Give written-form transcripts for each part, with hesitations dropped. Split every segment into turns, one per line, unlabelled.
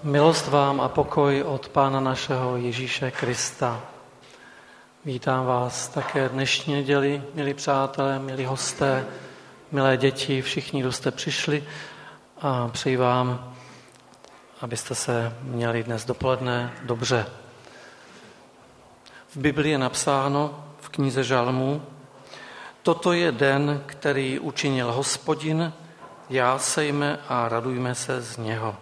Milost vám a pokoj od Pána našeho Ježíše Krista. Vítám vás také dnešní neděli, milí přátelé, milí hosté, milé děti, všichni, kdo jste přišli, a přeji vám, abyste se měli dnes dopoledne dobře. V Biblii je napsáno v knize Žalmů: Toto je den, který učinil Hospodin, jásejme a radujme se z něho.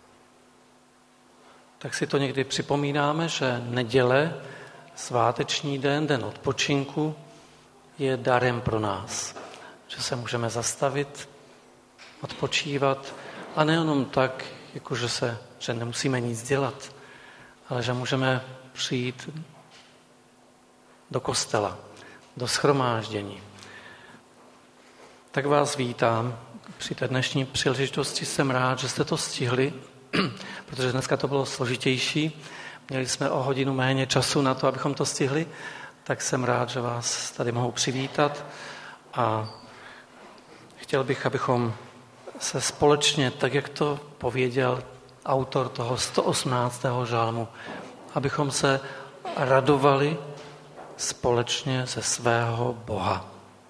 Tak si to někdy připomínáme, že neděle, sváteční den, den odpočinku, je darem pro nás. Že se můžeme zastavit, odpočívat a nejenom tak, že nemusíme nic dělat, ale že můžeme přijít do kostela, do shromáždění. Tak vás vítám. Při té dnešní příležitosti jsem rád, že jste to stihli, protože dneska to bylo složitější. Měli jsme o hodinu méně času na to, abychom to stihli, tak jsem rád, že vás tady mohu přivítat a chtěl bych, abychom se společně, tak jak to pověděl autor toho 118. žalmu, abychom se radovali společně ze svého Boha.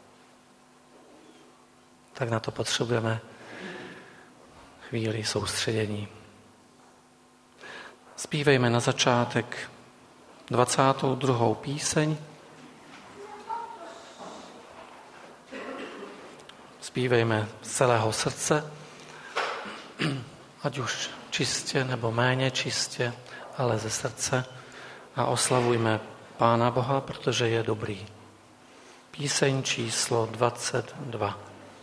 Tak na to potřebujeme chvíli soustředění. Zpívejme na začátek 22. píseň. Zpívejme z celého srdce, ať už čistě nebo méně čistě, ale ze srdce, a oslavujme Pána Boha, protože je dobrý. Píseň číslo 22.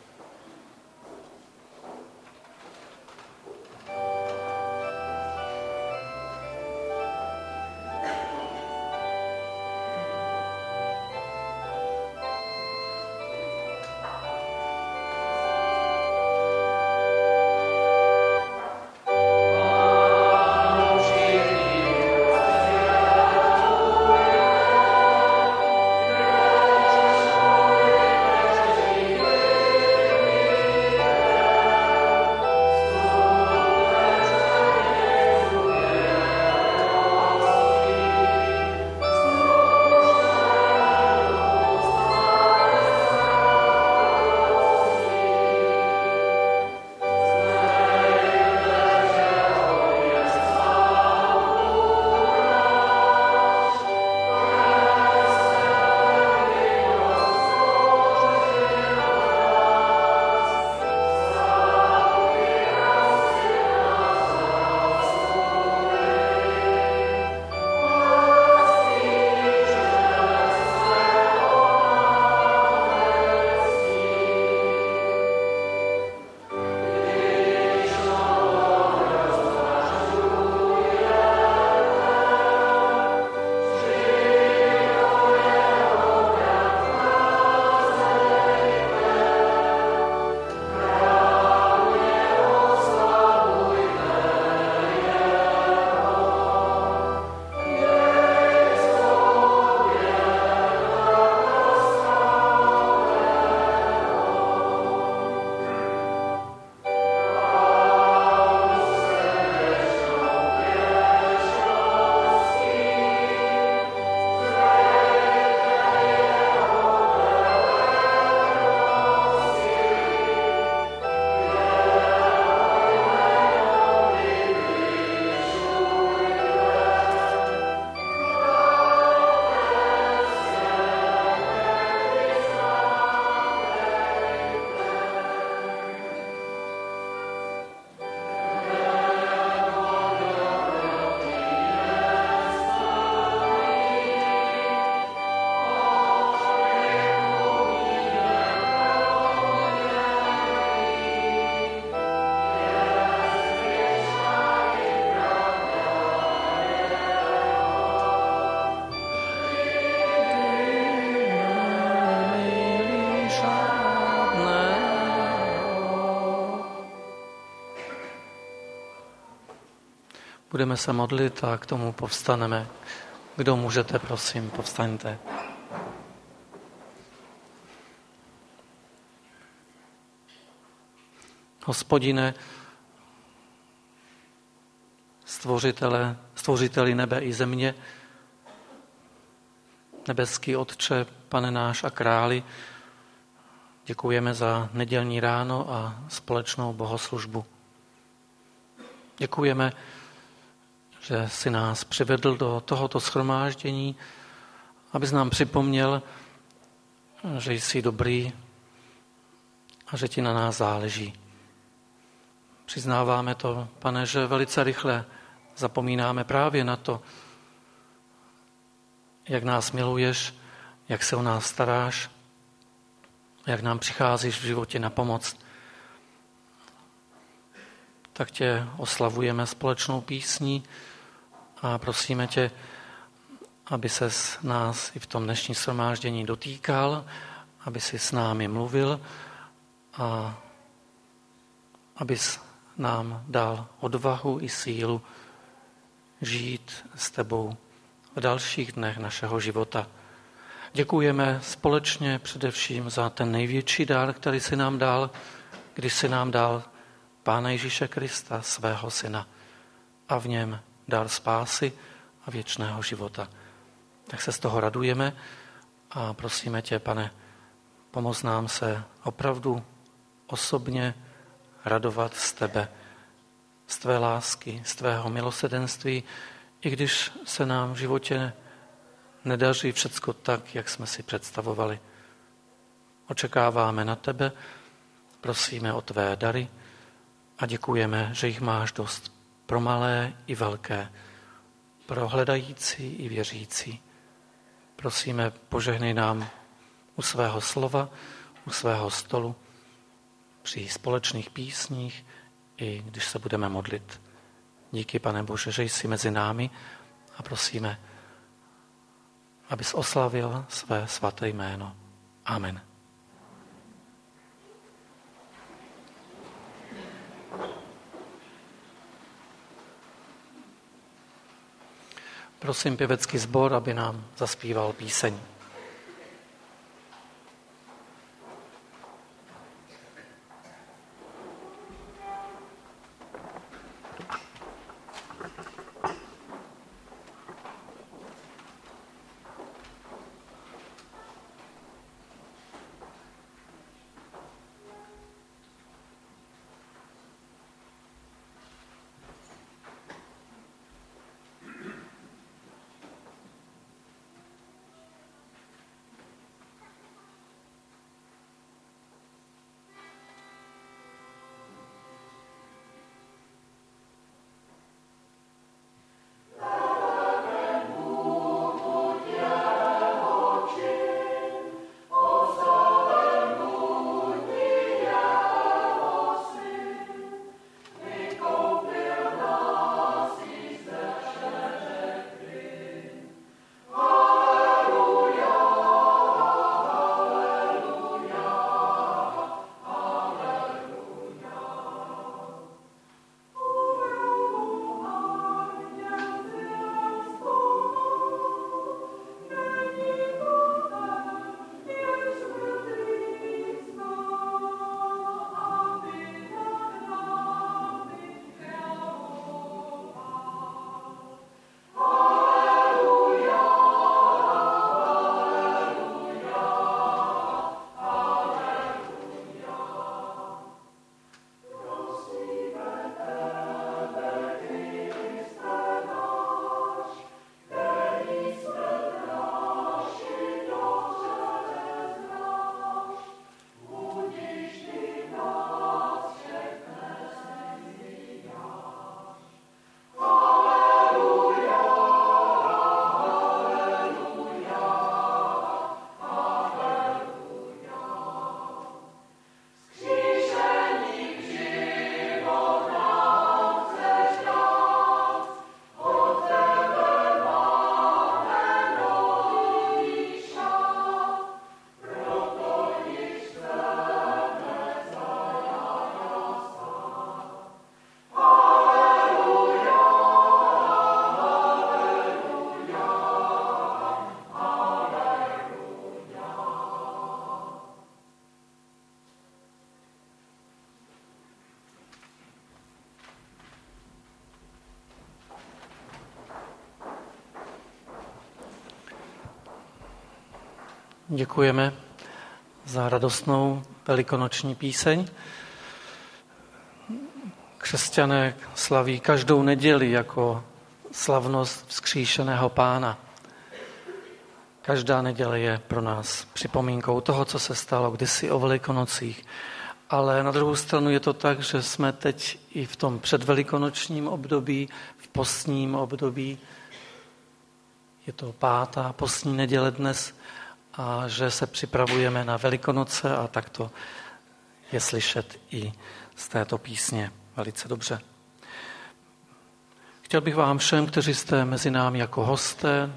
Budeme se modlit a k tomu povstaneme. Kdo můžete, prosím, povstaňte. Hospodine, stvořiteli nebe i země, nebeský Otče, Pane náš a Králi, děkujeme za nedělní ráno a společnou bohoslužbu. Děkujeme, že jsi nás přivedl do tohoto shromáždění, abys nám připomněl, že jsi dobrý a že ti na nás záleží. Přiznáváme to, Pane, že velice rychle zapomínáme právě na to, jak nás miluješ, jak se o nás staráš, jak nám přicházíš v životě na pomoc. Tak tě oslavujeme společnou písní a prosíme tě, aby ses nás i v tom dnešním shromáždění dotýkal, aby si s námi mluvil a abys nám dal odvahu i sílu žít s tebou v dalších dnech našeho života. Děkujeme společně především za ten největší dar, který jsi nám dal, když jsi nám dal Pána Ježíše Krista, svého syna, a v něm dar spásy a věčného života. Tak se z toho radujeme a prosíme tě, Pane, pomoz nám se opravdu osobně radovat z tebe, z tvé lásky, z tvého milosrdenství, i když se nám v životě nedaří všecko tak, jak jsme si představovali. Očekáváme na tebe, prosíme o tvé dary a děkujeme, že jich máš dost pro malé i velké, pro hledající i věřící. Prosíme, požehnej nám u svého slova, u svého stolu, při společných písních, i když se budeme modlit. Díky, Pane Bože, že jsi mezi námi a prosíme, abys oslavil své svaté jméno. Amen. Prosím pěvecký sbor, aby nám zaspíval píseň. Děkujeme za radostnou velikonoční píseň. Křesťané slaví každou neděli jako slavnost vzkříšeného Pána. Každá neděle je pro nás připomínkou toho, co se stalo kdysi o Velikonocích. Ale na druhou stranu je to tak, že jsme teď i v tom předvelikonočním období, v postním období. Je to 5. postní neděle dnes a že se připravujeme na Velikonoce a tak to je slyšet i z této písně velice dobře. Chtěl bych vám všem, kteří jste mezi námi jako hosté,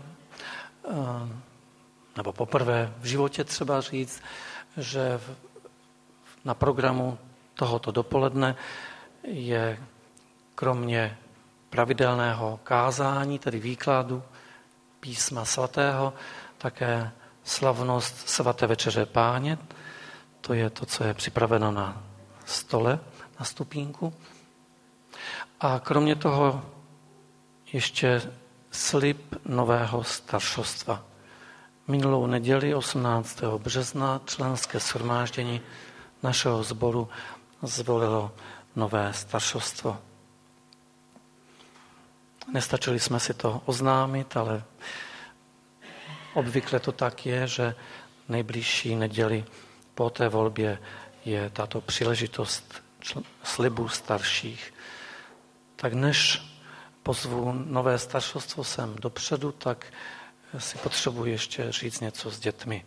nebo poprvé v životě třeba říct, že na programu tohoto dopoledne je kromě pravidelného kázání, tedy výkladu písma svatého, také slavnost svaté večeře Páně. To je to, co je připraveno na stole, na stupínku. A kromě toho ještě slib nového staršostva. Minulou neděli 18. března členské shromáždění našeho sboru zvolilo nové staršostvo. Nestačili jsme si to oznámit, ale obvykle to tak je, že nejbližší neděli po té volbě je tato příležitost slibu starších. Tak než pozvu nové staršostvo sem dopředu, tak si potřebuji ještě říct něco s dětmi.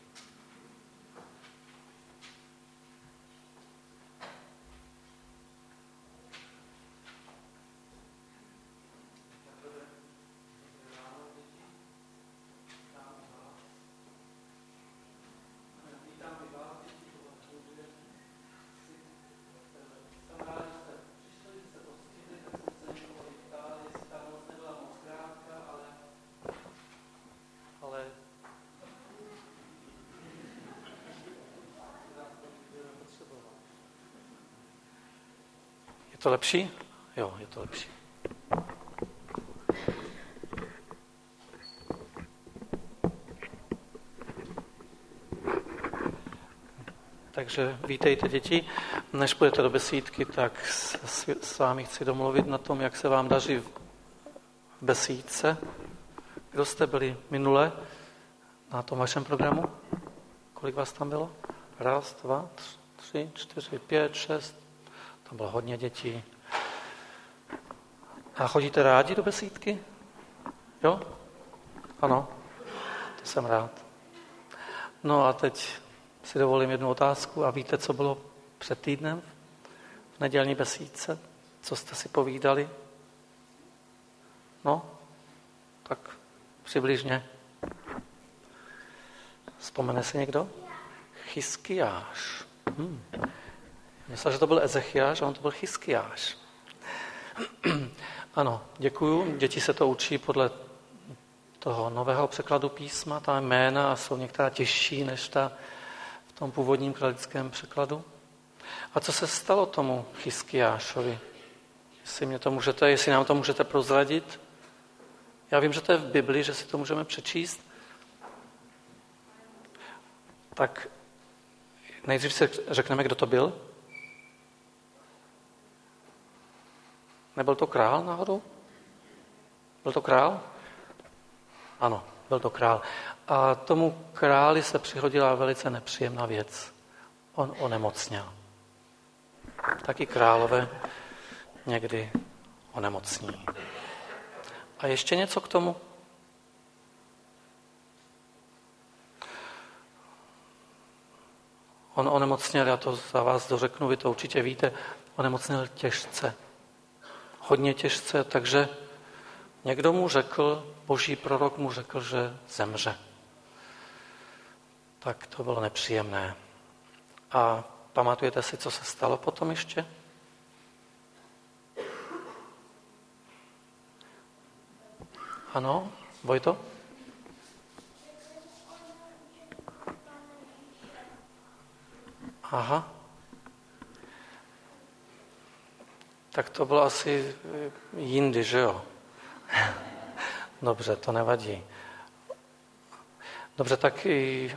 Je to lepší? Jo, je to lepší. Takže vítejte, děti. Než půjdete do besídky, tak s vámi chci domluvit na tom, jak se vám daří v besídce. Kdo jste byli minule na tom vašem programu? Kolik vás tam bylo? 1, 2, 3, 4, 5, 6. Tam bylo hodně dětí. A chodíte rádi do besídky? Jo? Ano, to jsem rád. No a teď si dovolím jednu otázku. A víte, co bylo před týdnem v nedělní besídce? Co jste si povídali? No, tak přibližně. Vzpomene si někdo? Chyskiáš. Myslel, že to byl Ezechiáš, a on to byl Chyskiáš. Ano, děkuju. Děti se to učí podle toho nového překladu písma, ta jména jsou některá těžší než ta v tom původním kralickém překladu. A co se stalo tomu Chyskiášovi? Jestli nám to můžete prozradit? Já vím, že to je v Bibli, že si to můžeme přečíst. Tak nejdřív si řekneme, kdo to byl. Nebyl to král náhodou? Byl to král? Ano, byl to král. A tomu králi se přihodila velice nepříjemná věc. On onemocněl. Taky králové někdy onemocní. A ještě něco k tomu? On onemocněl, já to za vás dořeknu, vy to určitě víte, onemocněl těžce. Hodně těžce, takže někdo mu řekl, boží prorok mu řekl, že zemře. Tak to bylo nepříjemné. A pamatujete si, co se stalo potom ještě? Ano, Vojto? Aha. Tak to bylo asi jindy, že jo? Dobře, to nevadí. Dobře, tak i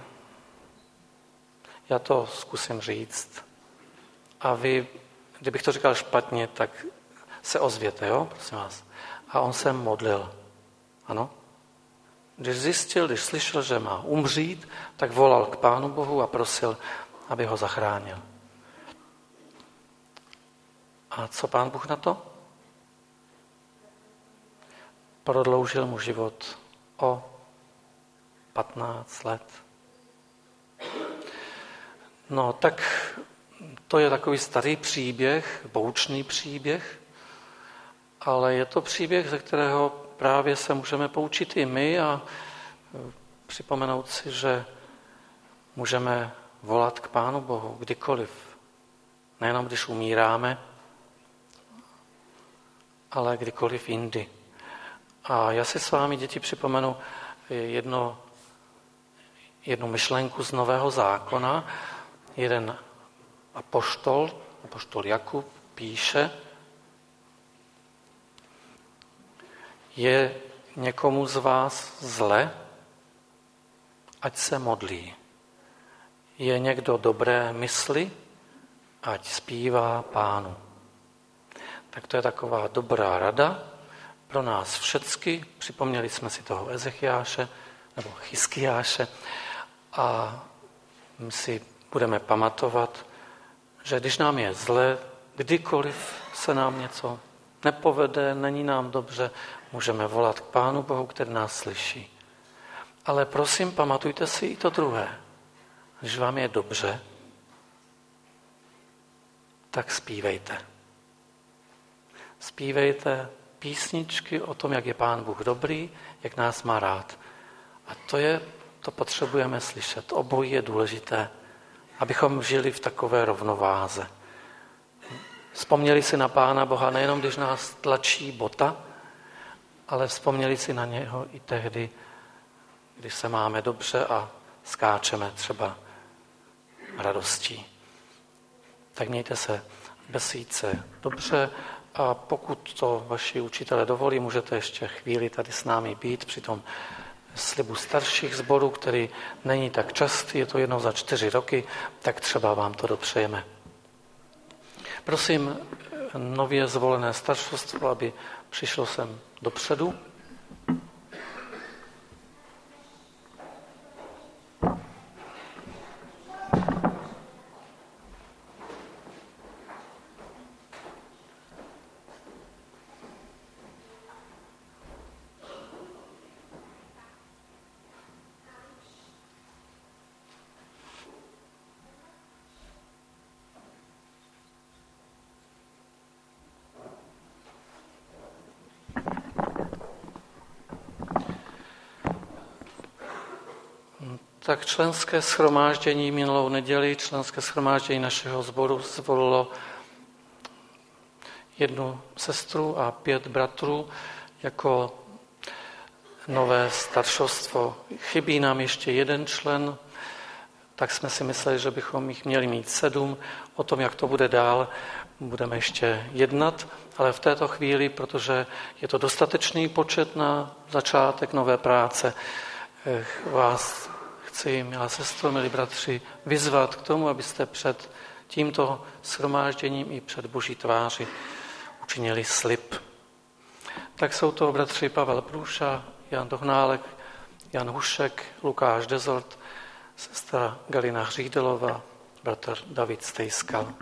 já to zkusím říct. A vy, kdybych to říkal špatně, tak se ozvěte, jo, prosím vás. A on se modlil, ano? Když slyšel, že má umřít, tak volal k Pánu Bohu a prosil, aby ho zachránil. A co Pán Bůh na to? Prodloužil mu život o 15 let. No, tak to je takový starý příběh, poučný příběh, ale je to příběh, ze kterého právě se můžeme poučit i my a připomenout si, že můžeme volat k Pánu Bohu kdykoliv. Nejenom když umíráme, ale kdykoliv jindy. A já si s vámi, děti, připomenu jednu myšlenku z Nového zákona. Jeden apoštol Jakub, píše: je někomu z vás zle, ať se modlí. Je někdo dobré mysli, ať zpívá Pánu. Tak to je taková dobrá rada pro nás všecky. Připomněli jsme si toho Ezechiáše nebo Chyskiáše a my si budeme pamatovat, že když nám je zle, kdykoliv se nám něco nepovede, není nám dobře, můžeme volat k Pánu Bohu, který nás slyší. Ale prosím, pamatujte si i to druhé. Když vám je dobře, tak zpívejte. Zpívejte písničky o tom, jak je Pán Bůh dobrý, jak nás má rád. A to potřebujeme slyšet. Obojí je důležité, abychom žili v takové rovnováze. Vzpomněli si na Pána Boha nejenom, když nás tlačí bota, ale vzpomněli si na něho i tehdy, když se máme dobře a skáčeme třeba radostí. Tak mějte se besídce dobře a pokud to vaši učitelé dovolí, můžete ještě chvíli tady s námi být při tom slibu starších sborů, který není tak častý, je to jednou za 4 roky, tak třeba vám to dopřejeme. Prosím nově zvolené staršostvo, aby přišlo sem dopředu. Tak členské shromáždění minulou neděli, členské shromáždění našeho sboru zvolilo 1 sestru a 5 bratrů jako nové staršostvo. Chybí nám ještě 1 člen, tak jsme si mysleli, že bychom jich měli mít 7. O tom, jak to bude dál, budeme ještě jednat, ale v této chvíli, protože je to dostatečný počet na začátek nové práce, vás chci, milá sestro, milí bratři, vyzvat k tomu, abyste před tímto shromážděním i před Boží tváři učinili slib. Tak jsou to bratři Pavel Průša, Jan Dohnálek, Jan Hušek, Lukáš Dezolt, sestra Galina Hřídelová, bratr David Stejskal.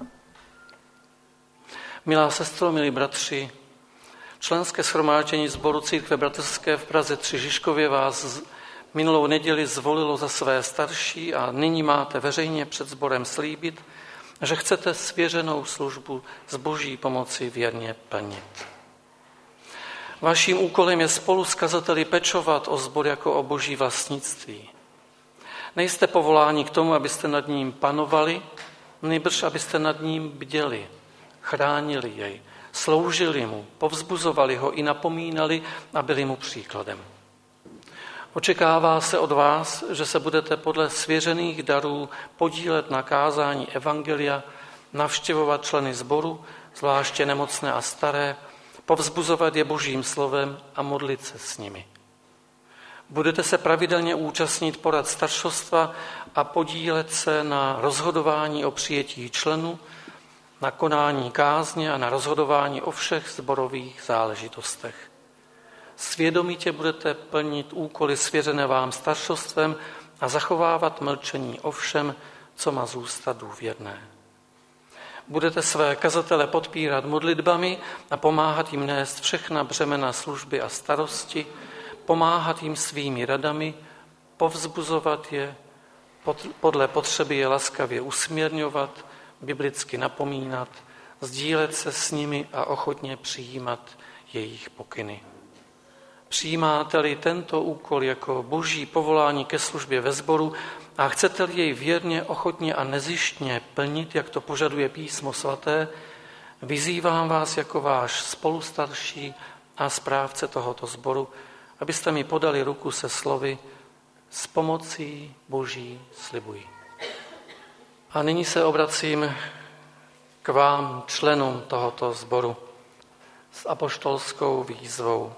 Milá sestro, milí bratři, členské shromáždění sboru Církve bratrské v Praze 3 Žižkově vás minulou neděli zvolilo za své starší a nyní máte veřejně před sborem slíbit, že chcete svěřenou službu s Boží pomoci věrně plnit. Vaším úkolem je spolu s kazateli pečovat o sbor jako o Boží vlastnictví. Nejste povoláni k tomu, abyste nad ním panovali, nýbrž abyste nad ním bděli, chránili jej, sloužili mu, povzbuzovali ho i napomínali a byli mu příkladem. Očekává se od vás, že se budete podle svěřených darů podílet na kázání evangelia, navštěvovat členy sboru, zvláště nemocné a staré, povzbuzovat je Božím slovem a modlit se s nimi. Budete se pravidelně účastnit porad staršostva a podílet se na rozhodování o přijetí členů, na konání kázně a na rozhodování o všech sborových záležitostech. Svědomitě budete plnit úkoly svěřené vám staršostvem a zachovávat mlčení o všem, co má zůstat důvěrné. Budete své kazatele podpírat modlitbami a pomáhat jim nést všechna břemena služby a starosti, pomáhat jim svými radami, povzbuzovat je, podle potřeby je laskavě usměrňovat, biblicky napomínat, sdílet se s nimi a ochotně přijímat jejich pokyny. Přijímáte-li tento úkol jako boží povolání ke službě ve sboru a chcete-li jej věrně, ochotně a nezištně plnit, jak to požaduje Písmo svaté, vyzývám vás jako váš spolustarší a správce tohoto sboru, abyste mi podali ruku se slovy s pomocí boží slibuji. A nyní se obracím k vám, členům tohoto sboru, s apoštolskou výzvou.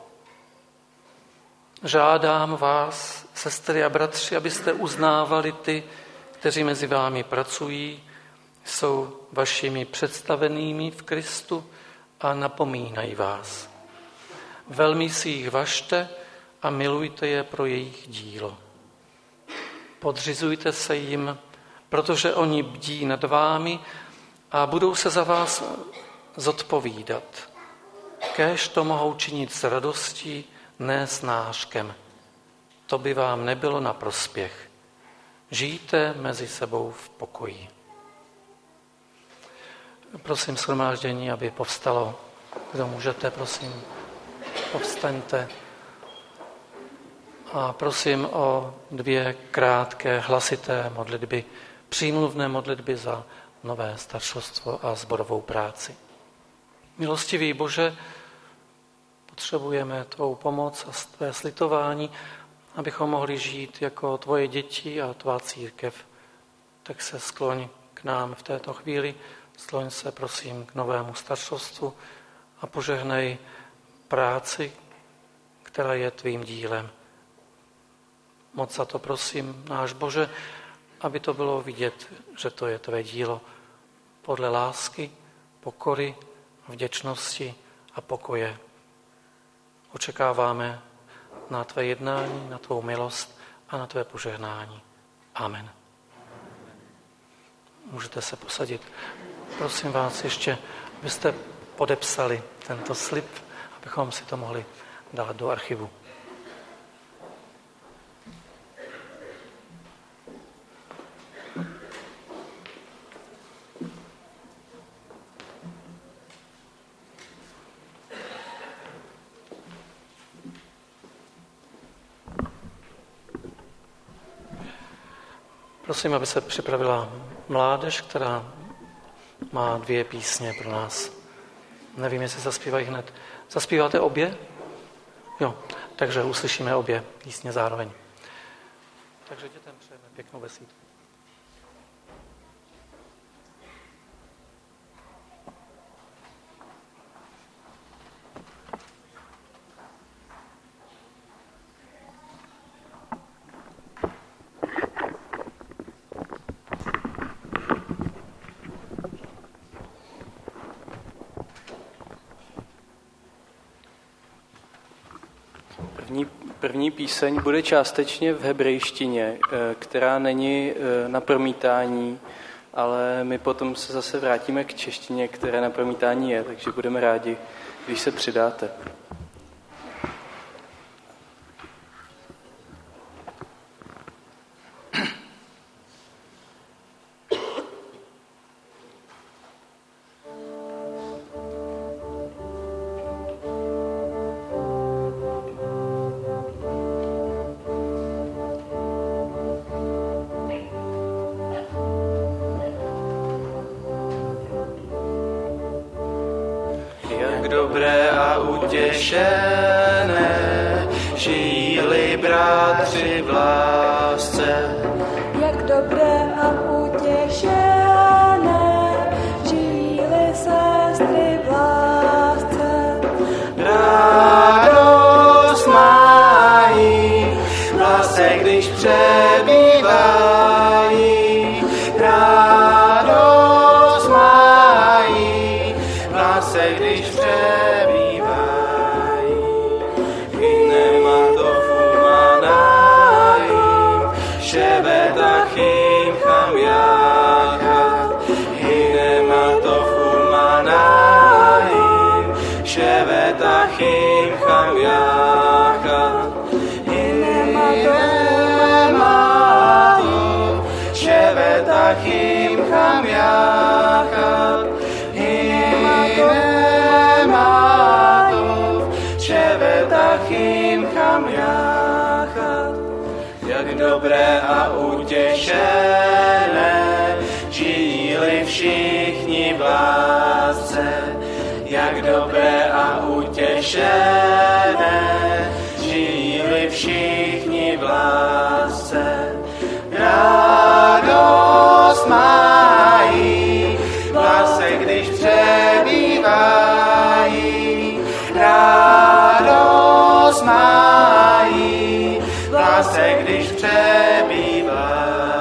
Žádám vás, sestry a bratři, abyste uznávali ty, kteří mezi vámi pracují, jsou vašimi představenými v Kristu a napomínají vás. Velmi si jich važte a milujte je pro jejich dílo. Podřizujte se jim, protože oni bdí nad vámi a budou se za vás zodpovídat. Kéž to mohou činit s radostí, ne s nářkem. To by vám nebylo na prospěch. Žijte mezi sebou v pokoji. Prosím shromáždění, aby povstalo. Kdo můžete, prosím, povstaňte. A prosím o 2 krátké hlasité modlitby, přímluvné modlitby za nové staršostvo a sborovou práci. Milostivý Bože, potřebujeme tvou pomoc a tvé slitování, abychom mohli žít jako tvoje děti a tvá církev. Tak se skloň k nám v této chvíli, skloň se prosím k novému staršostvu a požehnej práci, která je tvým dílem. Moc za to prosím, náš Bože, aby to bylo vidět, že to je tvé dílo podle lásky, pokory, vděčnosti a pokoje. Očekáváme na tvé jednání, na tvou milost a na tvé požehnání. Amen. Můžete se posadit. Prosím vás ještě, abyste podepsali tento slib, abychom si to mohli dát do archivu. Prosím, aby se připravila mládež, která má 2 písně pro nás. Nevím, jestli zaspívají hned. Zaspíváte obě? Jo, takže uslyšíme obě písně zároveň. Takže dětem přejeme pěknou besídku.
První píseň bude částečně v hebrejštině, která není na promítání, ale my potom se zase vrátíme k češtině, které na promítání je, takže budeme rádi, když se přidáte.
Dobré a utěšené, žijí-li bratři v lásce.
Jak dobré a utěšené, žijí-li sestry v lásce.
Radost mají Achim cham yachad, hinematu, shevet achim cham yachad, hinematu, shevet achim cham yachad. Jak dobré a utěšené, žili všichni v lásce. Jak dobré a utěšené, žili všichni v lásce. Radost mají, v lásce, když přebývají. Radost mají, v lásce, když přebývají.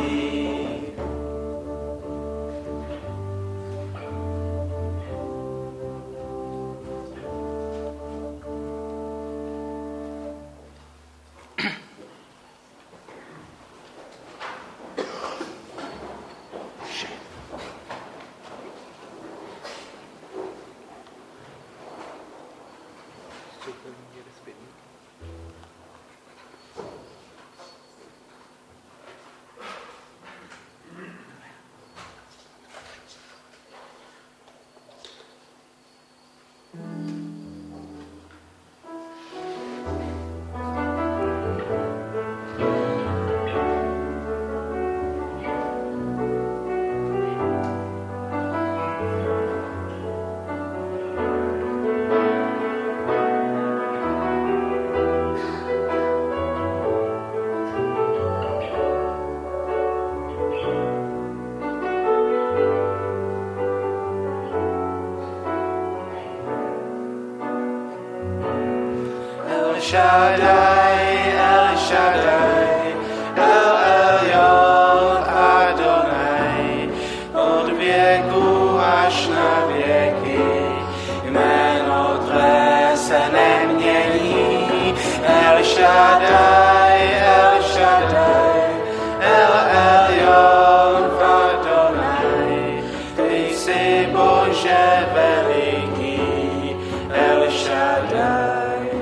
Shaddai, El Shaddai, El Elyon Adonai, od věku až na věky, jméno tvé se nemění. El Shaddai, El Shaddai, El Elyon Adonai, ty jsi Bože veliký, El Shaddai.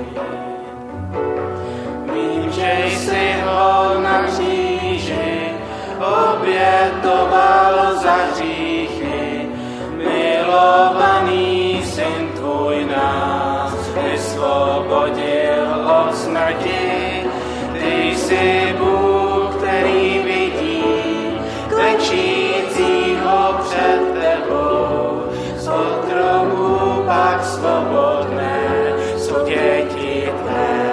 Že jsi ho na kříži obětoval za hříchy, milovaný syn tvůj nás vysvobodil od smrti. Ty jsi Bůh, který vidí klečícího před tebou, z otroků pak svobodné jsou děti tvé.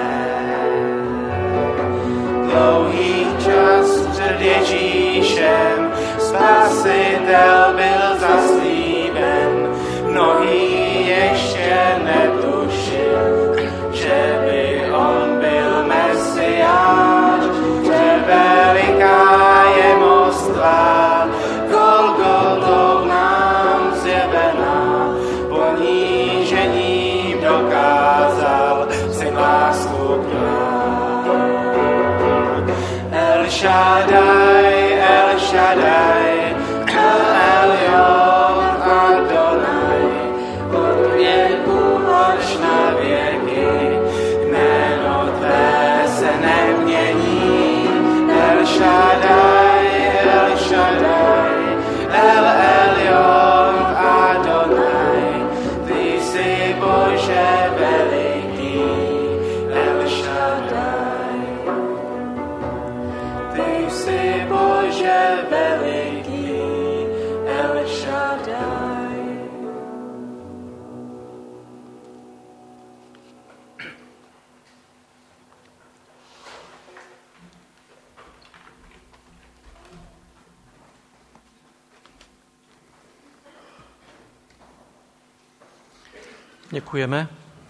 Dlouhý čas před Ježíšem Spasitel byl zaslíben. Mnohý ještě netušil, že by on byl Mesiáš. Že veliká je moc tvá, Golgotou nám zjevená. Ponížením dokázal si lásku krát. El Shaddai, El Shaddai, El Elyon Adonai, od věku až na věky, jméno tvé se nemění. El Shaddai, El Shaddai, El Elyon Adonai, ty jsi Bože veliký, El Shaddai. Ty jsi Bože veliký, El Shaddai.
Děkujeme.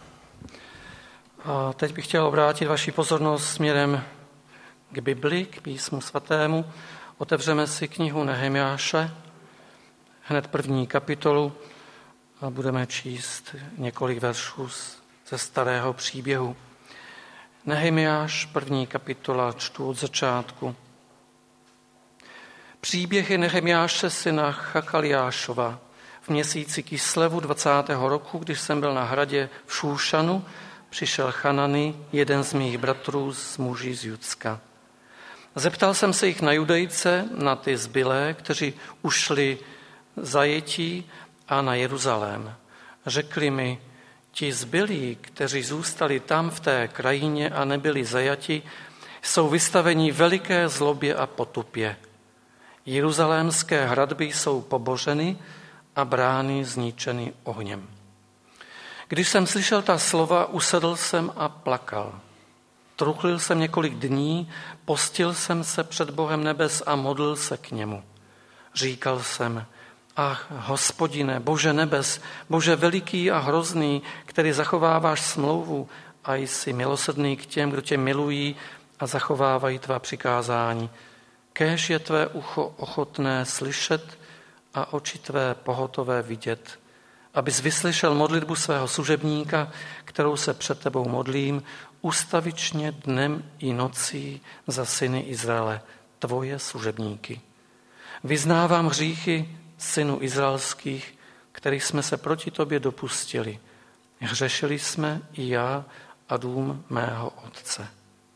A teď bych chtěl obrátit vaši pozornost směrem k Bibli, k písmu svatému. Otevřeme si knihu Nehemiáše, hned 1. kapitolu, a budeme číst několik veršů ze starého příběhu. Nehemiáš, 1. kapitola, čtu od začátku. Příběhy Nehemiáše syna Chakaliášova V měsíci Kislevu 20. roku, když jsem byl na hradě v Šúšanu, přišel Chanany, jeden z mých bratrů z muží z Judska. Zeptal jsem se jich na Judejce, na ty zbylé, kteří ušli zajetí, a na Jeruzalém. Řekli mi, ti zbylí, kteří zůstali tam v té krajině a nebyli zajati, jsou vystaveni veliké zlobě a potupě. Jeruzalémské hradby jsou pobořeny a brány zničeny ohněm. Když jsem slyšel ta slova, usedl jsem a plakal. Truchlil jsem několik dní, postil jsem se před Bohem nebes a modlil se k němu. Říkal jsem, ach, Hospodine, Bože nebes, Bože veliký a hrozný, který zachováváš smlouvu a jsi milosrdný k těm, kdo tě milují a zachovávají tvá přikázání. Kéž je tvé ucho ochotné slyšet a oči tvé pohotové vidět, abys vyslyšel modlitbu svého služebníka, kterou se před tebou modlím, ustavičně dnem i nocí za syny Izraele, tvoje služebníky. Vyznávám hříchy synů izraelských, kterých jsme se proti tobě dopustili. Hřešili jsme i já a dům mého otce.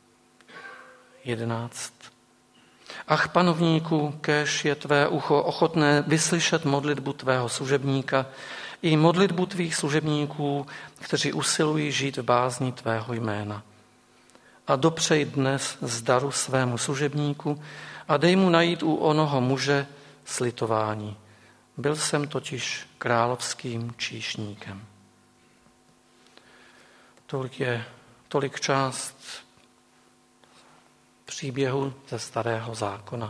11. Ach, panovníku, kéž je tvé ucho ochotné vyslyšet modlitbu tvého služebníka i modlitbu tvých služebníků, kteří usilují žít v bázni tvého jména. A dopřej dnes zdaru svému služebníku a dej mu najít u onoho muže slitování. Byl jsem totiž královským číšníkem. Tolik část příběhu ze Starého zákona.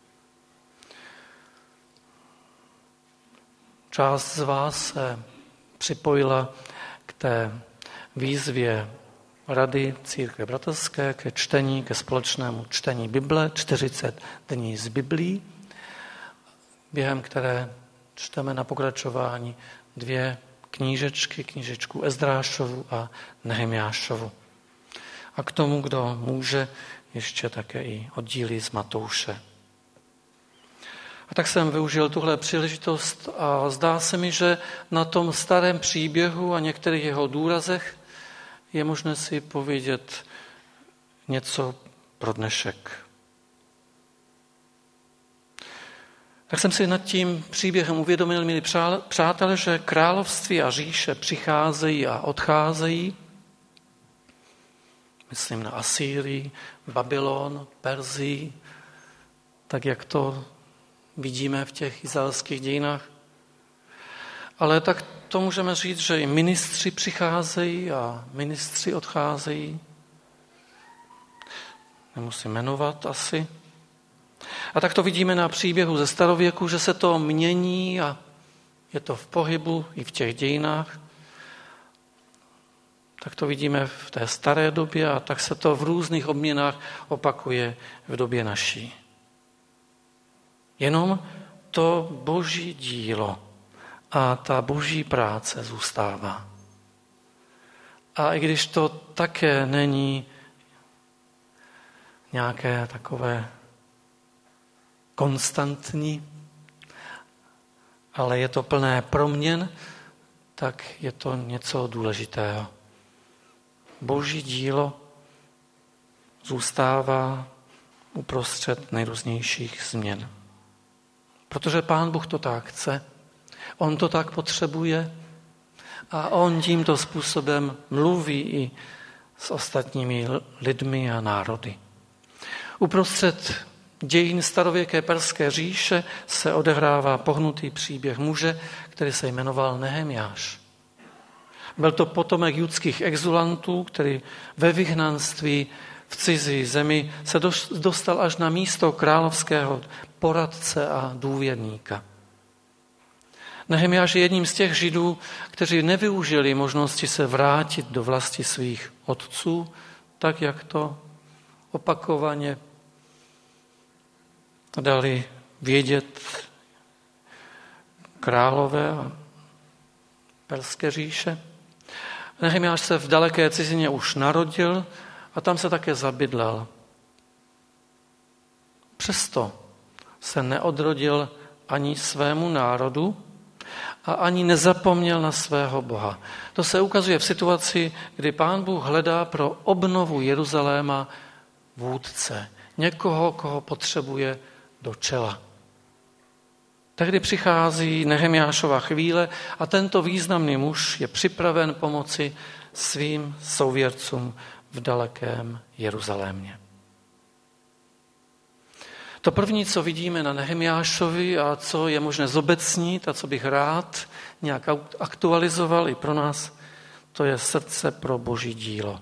Část z vás se připojila k té výzvě Rady Církve bratrské ke čtení, ke společnému čtení Bible, 40 dní z Biblí, během které čteme na pokračování 2 knížečky, knížečku Ezdrášovu a Nehemiášovu. A k tomu, kdo může, ještě také i oddíly z Matouše. A tak jsem využil tuhle příležitost a zdá se mi, že na tom starém příběhu a některých jeho důrazech je možné si povědět něco pro dnešek. Tak jsem si nad tím příběhem uvědomil, milí přátelé, že království a říše přicházejí a odcházejí. Myslím na Asýrii, Babylon, Perzii, tak jak to vidíme v těch izraelských dějinách. Ale tak to můžeme říct, že i ministři přicházejí a ministři odcházejí. Nemusím jmenovat asi. A tak to vidíme na příběhu ze starověku, že se to mění a je to v pohybu i v těch dějinách. Tak to vidíme v té staré době a tak se to v různých obměnách opakuje v době naší. Jenom to boží dílo a ta boží práce zůstává. A i když to také není nějaké takové konstantní, ale je to plné proměn, tak je to něco důležitého. Boží dílo zůstává uprostřed nejrůznějších změn. Protože Pán Bůh to tak chce, on to tak potřebuje a on tímto způsobem mluví i s ostatními lidmi a národy. Uprostřed dějin starověké perské říše se odehrává pohnutý příběh muže, který se jmenoval Nehemiáš. Byl to potomek judských exulantů, který ve vyhnanství v cizí zemi se dostal až na místo královského poradce a důvěrníka. Nehemiáš je jedním z těch Židů, kteří nevyužili možnosti se vrátit do vlasti svých otců, tak jak to opakovaně dali vědět králové a perské říše. Nehemiáš se v daleké cizině už narodil a tam se také zabydlel. Přesto se neodrodil ani svému národu a ani nezapomněl na svého Boha. To se ukazuje v situaci, kdy Pán Bůh hledá pro obnovu Jeruzaléma vůdce, někoho, koho potřebuje do čela. Tehdy přichází Nehemiášova chvíle a tento významný muž je připraven pomoci svým souvěrcům v dalekém Jeruzalémě. To první, co vidíme na Nehemiášovi a co je možné zobecnit a co bych rád nějak aktualizoval i pro nás, to je srdce pro Boží dílo.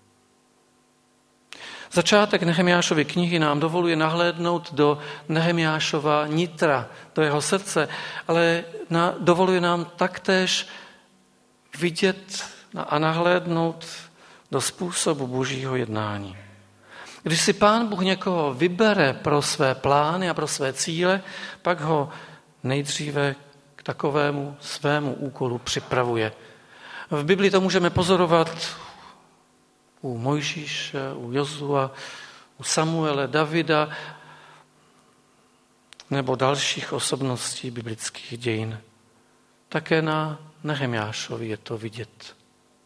Začátek Nehemiášovy knihy nám dovoluje nahlédnout do Nehemiášova nitra, do jeho srdce, ale dovoluje nám taktéž vidět a nahlédnout do způsobu Božího jednání. Když si Pán Bůh někoho vybere pro své plány a pro své cíle, pak ho nejdříve k takovému svému úkolu připravuje. V Biblii to můžeme pozorovat u Mojžíše, u Jozua, u Samuele, Davida nebo dalších osobností biblických dějin. Také na Nehemiášovi je to vidět.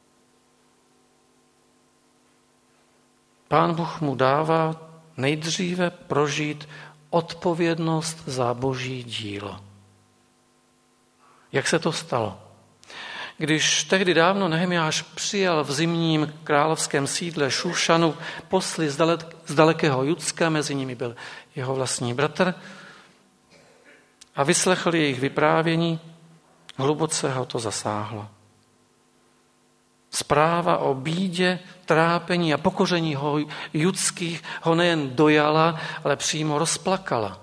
Pán Bůh mu dává nejdříve prožít odpovědnost za Boží dílo. Jak se to stalo? Když tehdy dávno Nehemiáš přijal v zimním královském sídle Šušanu posly z dalekého Judska, mezi nimi byl jeho vlastní bratr, a vyslechl jejich vyprávění, hluboce ho to zasáhlo. Zpráva o bídě, trápení a pokoření judských ho nejen dojala, ale přímo rozplakala.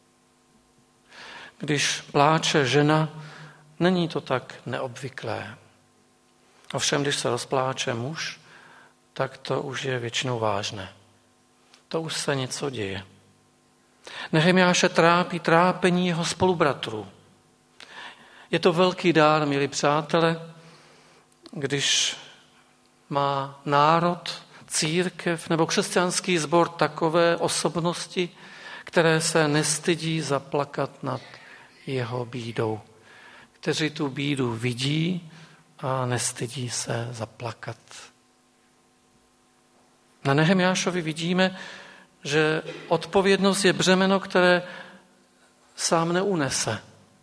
Když pláče žena, není to tak neobvyklé. Ovšem, když se rozpláče muž, tak to už je většinou vážné. To už se něco děje. Nehemiáše trápí trápení jeho spolubratrů. Je to velký dár, milí přátelé, když má národ, církev nebo křesťanský sbor takové osobnosti, které se nestydí zaplakat nad jeho bídou, kteří tu bídu vidí a nestydí se zaplakat. Na Nehemiášovi vidíme, že odpovědnost je břemeno, které sám neunese.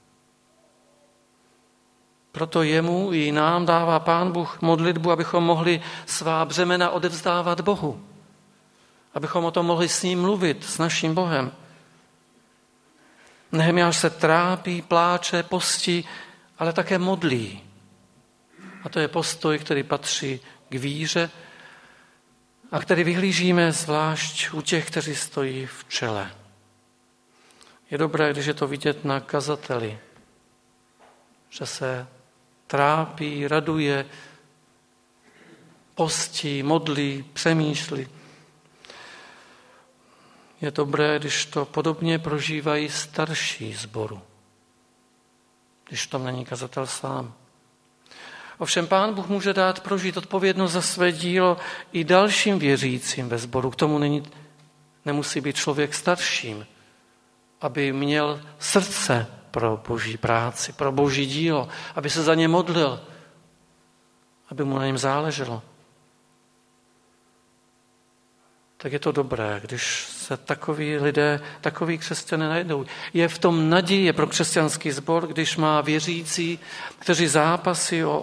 Proto jemu i nám dává Pán Bůh modlitbu, abychom mohli svá břemena odevzdávat Bohu. Abychom o tom mohli s ním mluvit, s naším Bohem. Nehemiáš se trápí, pláče, postí, ale také modlí. A to je postoj, který patří k víře a který vyhlížíme zvlášť u těch, kteří stojí v čele. Je dobré, když je to vidět na kazateli, že se trápí, raduje, postí, modlí, přemýšlí. Je dobré, když to podobně prožívají starší sboru, když tam není kazatel sám. Ovšem Pán Bůh může dát prožít odpovědnost za své dílo i dalším věřícím ve sboru. K tomu nemusí být člověk starším, aby měl srdce pro Boží práci, pro Boží dílo, aby se za ně modlil, aby mu na něm záleželo. Tak je to dobré, když se takoví lidé, takoví křesťané najdou. Je v tom naděje pro křesťanský sbor, když má věřící, kteří zápasí o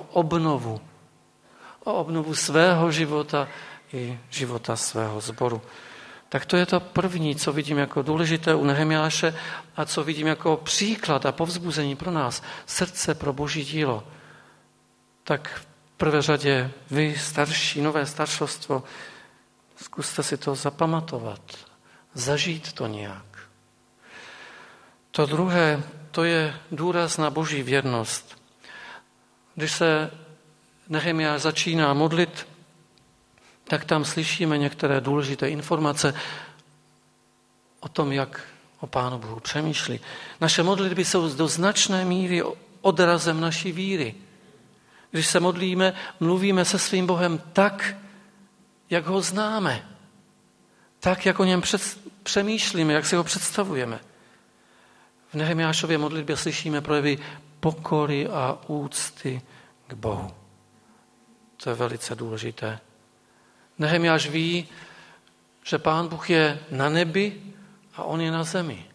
obnovu svého života i života svého sboru. Tak to je to první, co vidím jako důležité u Nehemiáše a co vidím jako příklad a povzbuzení pro nás. Srdce pro Boží dílo. Tak v prvé řadě vy, starší, nové staršostvo, zkuste si to zapamatovat, zažít to nějak. To druhé, to je důraz na Boží věrnost. Když se Nehemiáš začíná modlit, tak tam slyšíme některé důležité informace o tom, jak o Pánu Bohu přemýšlí. Naše modlitby jsou do značné míry odrazem naší víry. Když se modlíme, mluvíme se svým Bohem tak, jak ho známe, tak, jak o něm přemýšlíme, jak si ho představujeme. V Nehemiášově modlitbě slyšíme projevy pokory a úcty k Bohu. To je velice důležité. Nehemiáš ví, že Pán Bůh je na nebi a on je na zemi.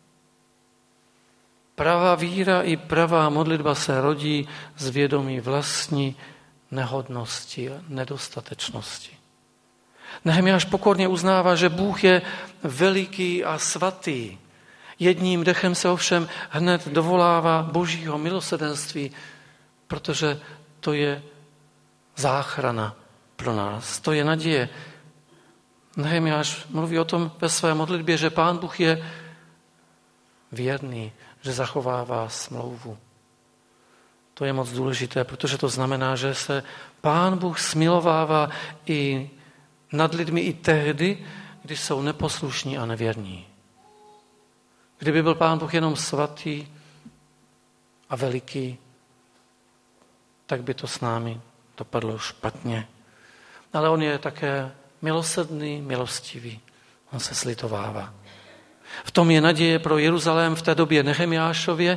Pravá víra i pravá modlitba se rodí z vědomí vlastní nehodnosti a nedostatečnosti. Nehemiáš pokorně uznává, že Bůh je veliký a svatý. Jedním dechem se ovšem hned dovolává Božího milosrdenství, protože to je záchrana pro nás, to je naděje. Nehemiáš mluví o tom ve své modlitbě, že Pán Bůh je věrný, že zachovává smlouvu. To je moc důležité, protože to znamená, že se Pán Bůh smilovává i nad lidmi i tehdy, když jsou neposlušní a nevěrní. Kdyby byl Pán Bůh jenom svatý a veliký, tak by to s námi dopadlo špatně. Ale on je také milosrdný, milostivý. On se slitovává. V tom je naděje pro Jeruzalém v té době Nehemiášově.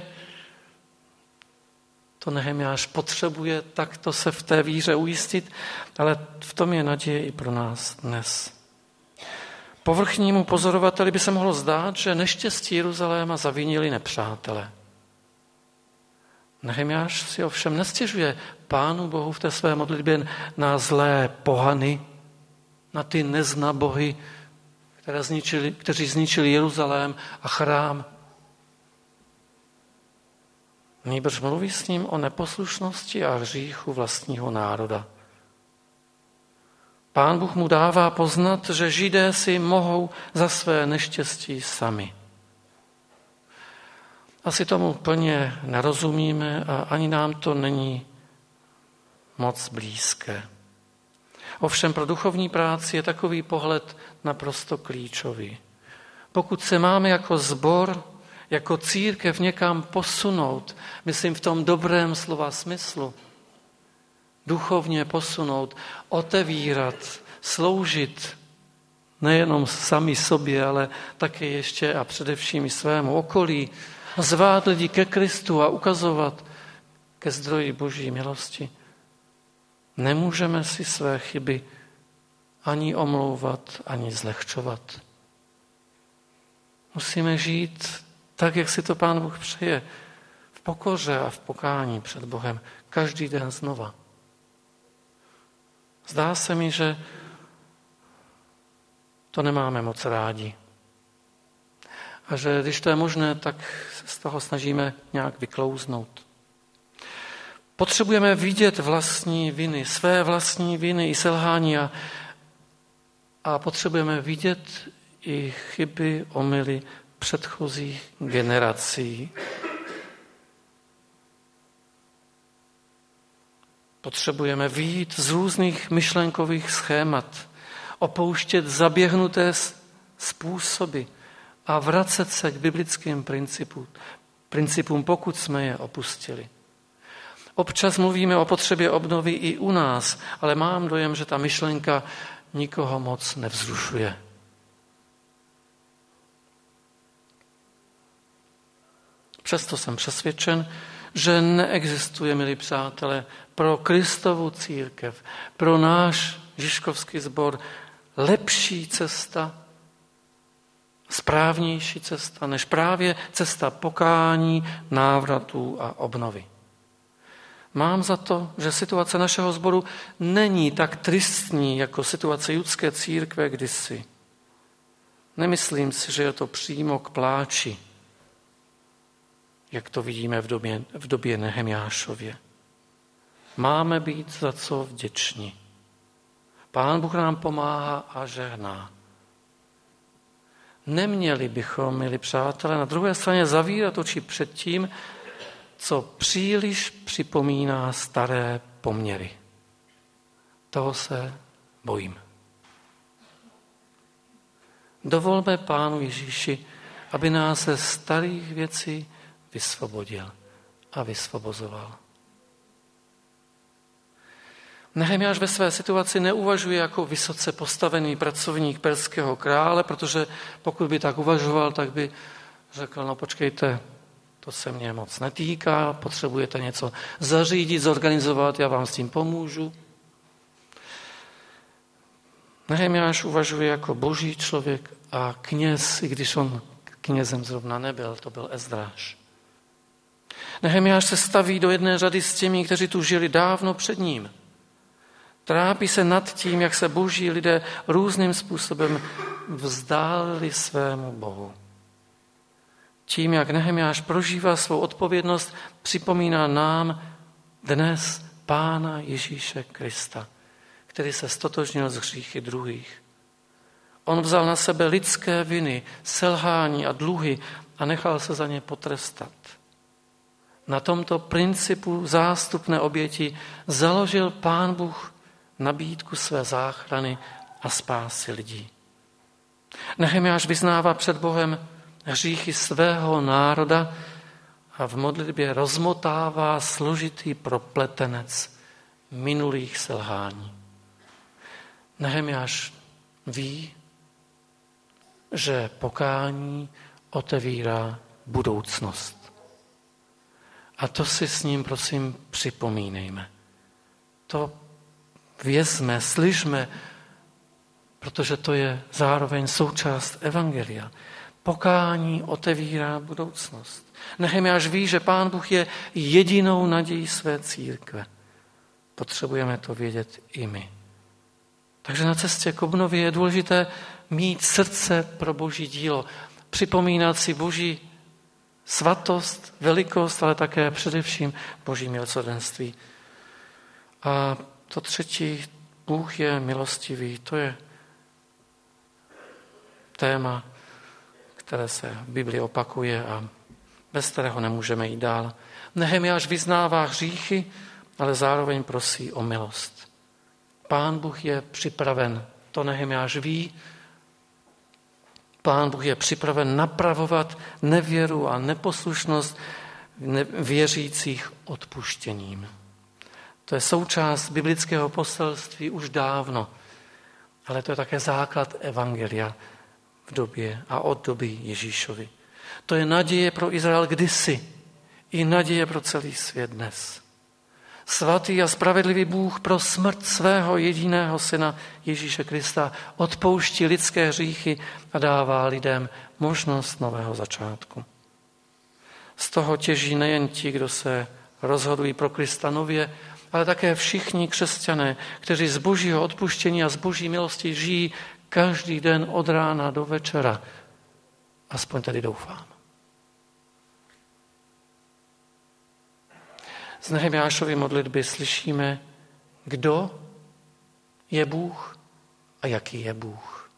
To Nehemiáš potřebuje takto se v té víře ujistit, ale v tom je naděje i pro nás dnes. Povrchnímu pozorovateli by se mohlo zdát, že neštěstí Jeruzaléma zavinili nepřátele. Nehemiáš si ovšem nestěžuje Pánu Bohu v té své modlitbě na zlé pohany, na ty neznabohy, kteří zničili Jeruzalém a chrám. Nýbrž mluví s ním o neposlušnosti a hříchu vlastního národa. Pán Bůh mu dává poznat, že Židé si mohou za své neštěstí sami. Asi tomu plně nerozumíme a ani nám to není moc blízké. Ovšem pro duchovní práci je takový pohled naprosto klíčový. Pokud se máme jako sbor, jako církev někam posunout, myslím v tom dobrém slova smyslu, duchovně posunout, otevírat, sloužit nejenom sami sobě, ale také ještě a především i svému okolí, zvát lidi ke Kristu a ukazovat ke zdroji Boží milosti. Nemůžeme si své chyby ani omlouvat, ani zlehčovat. Musíme žít tak, jak si to Pán Bůh přeje, v pokoře a v pokání před Bohem, každý den znova. Zdá se mi, že to nemáme moc rádi. A že když to je možné, tak se z toho snažíme nějak vyklouznout. Potřebujeme vidět vlastní viny, své vlastní viny i selhání a potřebujeme vidět i chyby, omyly předchozích generací. Potřebujeme vyjít z různých myšlenkových schémat, opouštět zaběhnuté způsoby a vracet se k biblickým principům, pokud jsme je opustili. Občas mluvíme o potřebě obnovy i u nás, ale mám dojem, že ta myšlenka nikoho moc nevzrušuje. Přesto jsem přesvědčen, že neexistuje, milí přátelé, pro Kristovu církev, pro náš žižkovský sbor lepší cesta, správnější cesta, než právě cesta pokání, návratu a obnovy. Mám za to, že situace našeho sboru není tak tristní jako situace judské církve kdysi. Nemyslím si, že je to přímo k pláči, jak to vidíme v době Nehemiášově. Máme být za co vděční. Pán Bůh nám pomáhá a žehná. Neměli bychom, milí přátelé, na druhé straně zavírat oči před tím, co příliš připomíná staré poměry. Toho se bojím. Dovolme Pánu Ježíši, aby nás ze starých věcí vysvobodil a vysvobozoval. Nehemiáš ve své situaci neuvažuje jako vysoce postavený pracovník perského krále, protože pokud by tak uvažoval, tak by řekl, no počkejte, to se mě moc netýká, potřebujete něco zařídit, zorganizovat, já vám s tím pomůžu. Nehemiáš uvažuje jako boží člověk a kněz, i když on knězem zrovna nebyl, to byl Ezdráš. Nehemiáš se staví do jedné řady s těmi, kteří tu žili dávno před ním. Trápí se nad tím, jak se boží lidé různým způsobem vzdálili svému Bohu. Tím, jak Nehemiáš prožívá svou odpovědnost, připomíná nám dnes Pána Ježíše Krista, který se stotožnil s hříchy druhých. On vzal na sebe lidské viny, selhání a dluhy a nechal se za ně potrestat. Na tomto principu zástupné oběti založil Pán Bůh nabídku své záchrany a spásy lidí. Nehemiáš vyznává před Bohem hříchy svého národa a v modlitbě rozmotává složitý propletenec minulých selhání. Nehemiáš ví, že pokání otevírá budoucnost. A to si s ním, prosím, připomínejme. To vězme, slyšme, protože to je zároveň součást evangelia. Pokání otevírá budoucnost. Nehemiáš ví, že Pán Bůh je jedinou nadějí své církve. Potřebujeme to vědět i my. Takže na cestě k obnově je důležité mít srdce pro boží dílo. Připomínat si boží svatost, velikost, ale také především boží milosrdenství. A to třetí, Bůh je milostivý, to je téma, které se v Biblii opakuje a bez kterého nemůžeme jít dál. Nehemiáš vyznává hříchy, ale zároveň prosí o milost. Pán Bůh je připraven, to Nehemiáš ví, Pán Bůh je připraven napravovat nevěru a neposlušnost věřících odpuštěním. To je součást biblického poselství už dávno, ale to je také základ evangelia v době a od doby Ježíšovi. To je naděje pro Izrael kdysi i naděje pro celý svět dnes. Svatý a spravedlivý Bůh pro smrt svého jediného syna Ježíše Krista odpouští lidské hříchy a dává lidem možnost nového začátku. Z toho těží nejen ti, kdo se rozhodují pro Krista nově, ale také všichni křesťané, kteří z božího odpuštění a z boží milosti žijí každý den od rána do večera. Aspoň tady doufám. Z Nehemiášovy modlitby slyšíme, kdo je Bůh a jaký je Bůh.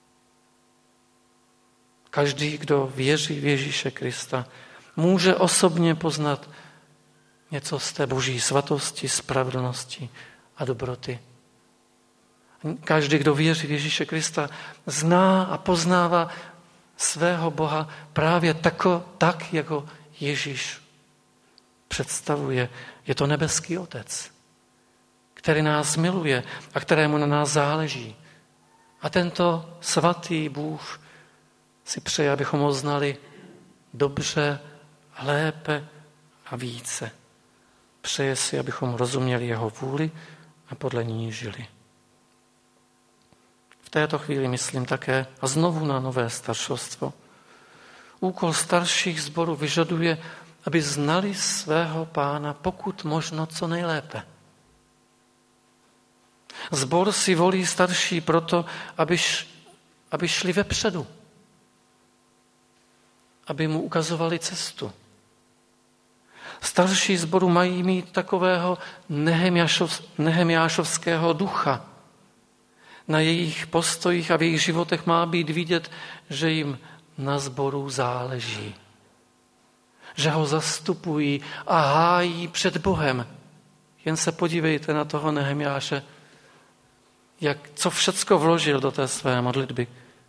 Každý, kdo věří v Ježíše Krista, může osobně poznat něco z té boží svatosti, spravedlnosti a dobroty. Každý, kdo věří v Ježíše Krista, zná a poznává svého Boha právě tak, jako Ježíš představuje. Je to nebeský Otec, který nás miluje a kterému na nás záleží. A tento svatý Bůh si přeje, abychom ho znali dobře, lépe a více. Přeje si, abychom rozuměli jeho vůli a podle ní žili. V této chvíli myslím také a znovu na nové staršovstvo. Úkol starších sborů vyžaduje, aby znali svého Pána pokud možno co nejlépe. Sbor si volí starší proto, aby šli vepředu, aby mu ukazovali cestu. Starší sboru mají mít takového nehemiášovského ducha. Na jejich postojích a v jejich životech má být vidět, že jim na sboru záleží. Že ho zastupují a hájí před Bohem. Jen se podívejte na toho Nehemiáše, co všecko vložil do té své modlitby.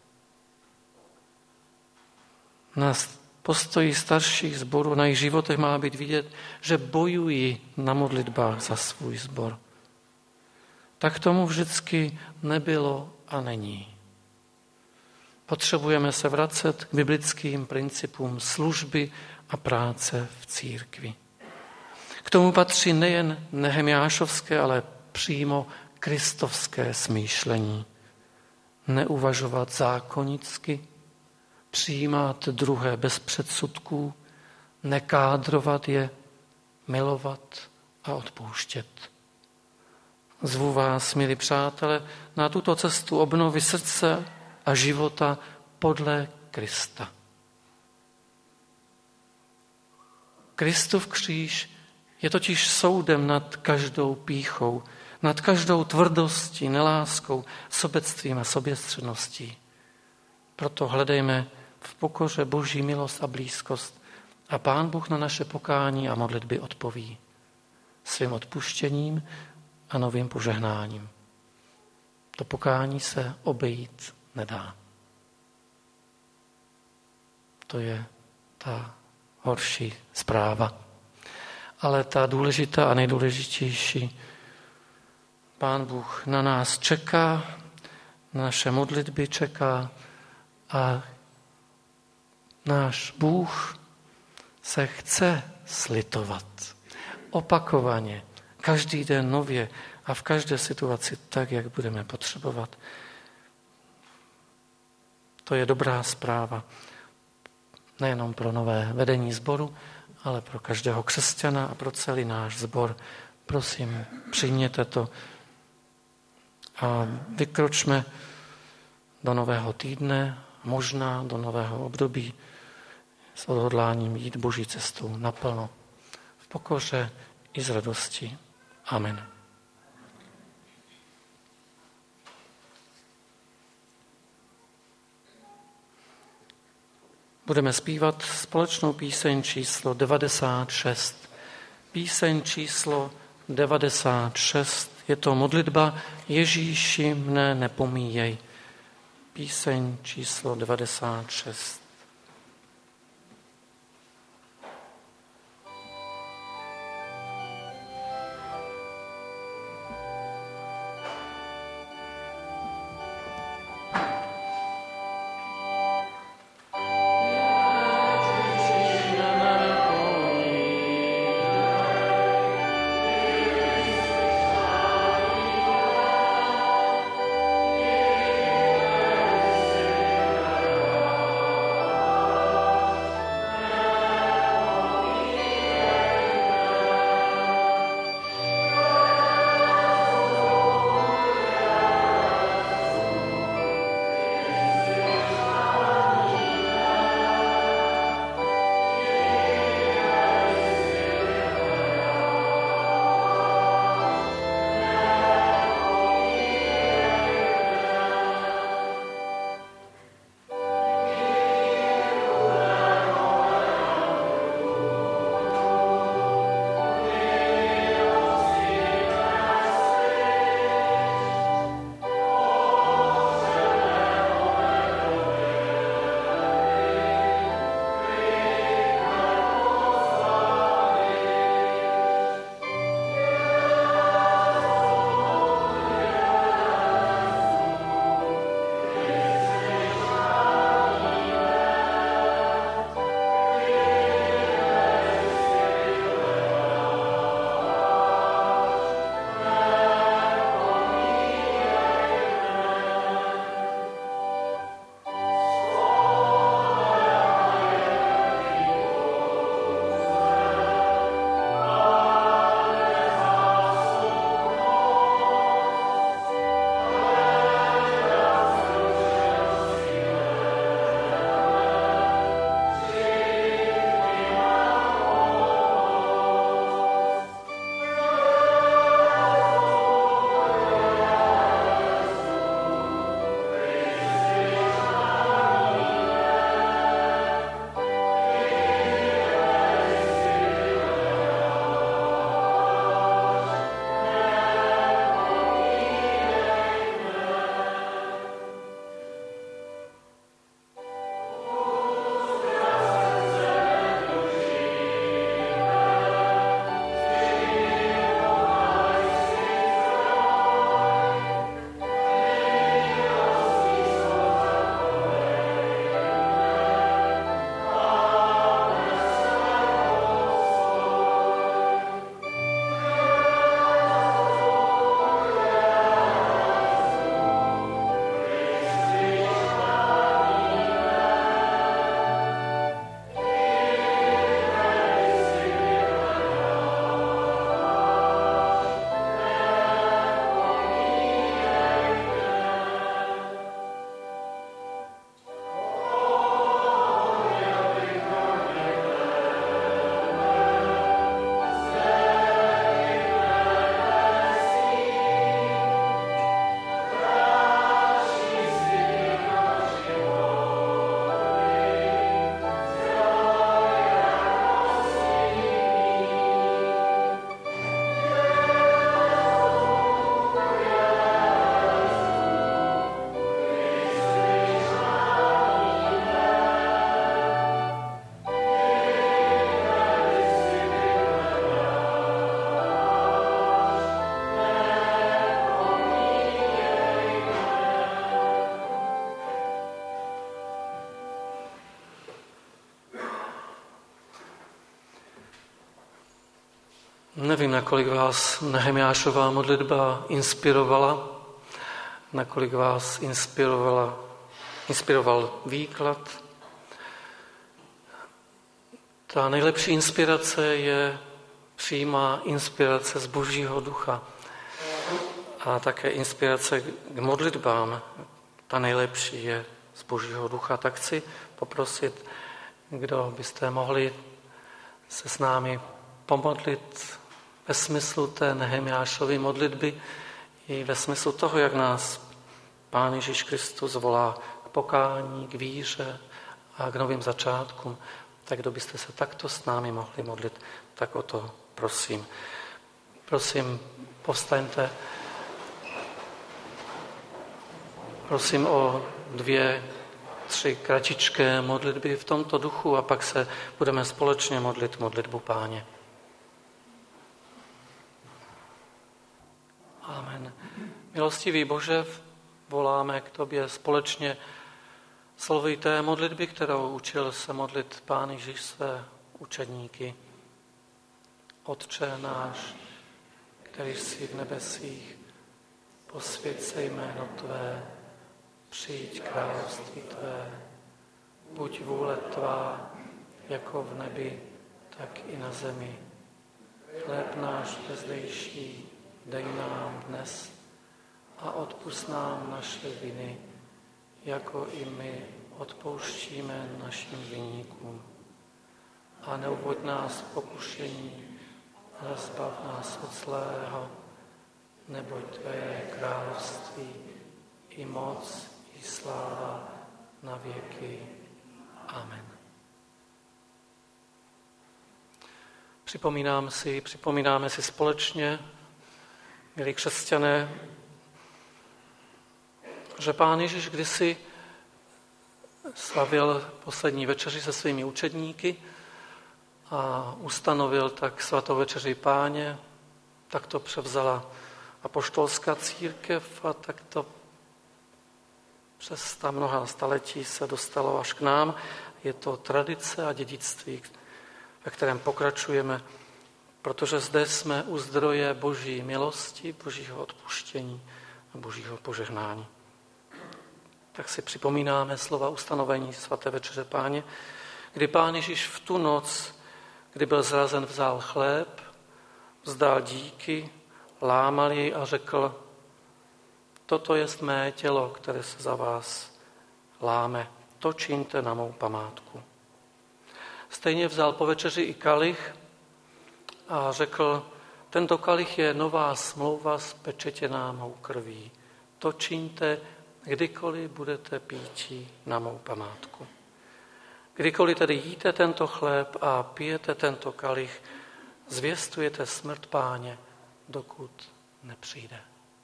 Na postoji starších sborů, na jejich životech má být vidět, že bojují na modlitbách za svůj sbor. Tak tomu vždycky nebylo a není. Potřebujeme se vracet k biblickým principům služby a a práce v církvi. K tomu patří nejen nehemiášovské, ale přímo kristovské smýšlení. Neuvažovat zákonicky, přijímat druhé bez předsudků, nekádrovat je, milovat a odpouštět. Zvu vás, milí přátelé, na tuto cestu obnovy srdce a života podle Krista. Kristův kříž je totiž soudem nad každou pýchou, nad každou tvrdostí, neláskou, sobectvím a soběstředností. Proto hledejme v pokoře Boží milost a blízkost a Pán Bůh na naše pokání a modlitby odpoví svým odpuštěním a novým požehnáním. To pokání se obejít nedá. To je ta horší zpráva. Ale ta důležitá a nejdůležitější, Pán Bůh na nás čeká, na naše modlitby čeká a náš Bůh se chce slitovat opakovaně, každý den nově a v každé situaci tak, jak budeme potřebovat. To je dobrá zpráva nejenom pro nové vedení sboru, ale pro každého křesťana a pro celý náš sbor. Prosím, přijměte to a vykročme do nového týdne, možná do nového období s odhodláním jít Boží cestou naplno, v pokoře i z radosti. Amen. Budeme zpívat společnou píseň číslo 96. Píseň číslo 96. Je to modlitba Ježíši, mne nepomíjej. Píseň číslo 96. Nevím, nakolik vás Nehemiášová modlitba inspirovala, nakolik vás inspiroval výklad. Ta nejlepší inspirace je přímá inspirace z Božího ducha a také inspirace k modlitbám. Ta nejlepší je z Božího ducha. Tak chci poprosit, kdo byste mohli se s námi pomodlit ve smyslu té Nehemiášovy modlitby i ve smyslu toho, jak nás Pán Ježíš Kristus volá k pokání, k víře a k novým začátkům. Tak kdo byste se takto s námi mohli modlit, tak o to prosím. Prosím, povstaňte. Prosím o 2, 3 kratičké modlitby v tomto duchu a pak se budeme společně modlit modlitbu Páně. Amen. Milostivý Bože, voláme k tobě společně slovy té modlitby, kterou učil se modlit Pán Ježíš své učedníky. Otče náš, který jsi v nebesích, posvěť se jméno tvé, přijď království tvé, buď vůle tvá, jako v nebi, tak i na zemi. Chléb náš bezdejší dej nám dnes a odpusť nám naše viny, jako i my odpouštíme našim viníkům. A neuvoď nás v pokušení, ale zbav nás od zlého, neboť tvé je království, i moc, i sláva na věky. Amen. Připomínáme si společně, milí křesťané, že Pán Ježíš kdysi slavil poslední večeři se svými učedníky a ustanovil tak svatou večeři Páně, tak to převzala apoštolská církev a tak to přes ta mnoha staletí se dostalo až k nám. Je to tradice a dědictví, ve kterém pokračujeme, protože zde jsme u zdroje Boží milosti, Božího odpuštění a Božího požehnání. Tak si připomínáme slova ustanovení svaté večeře Páně, kdy Pán Ježíš v tu noc, kdy byl zrazen, vzal chléb, vzdal díky, lámal jej a řekl: toto jest mé tělo, které se za vás láme, to čiňte na mou památku. Stejně vzal po večeři i kalich a řekl: tento kalich je nová smlouva spečetěná mou krví, to čiňte, kdykoliv budete píti na mou památku. Kdykoliv tedy jíte tento chléb a pijete tento kalich, zvěstujete smrt Páně, dokud nepřijde.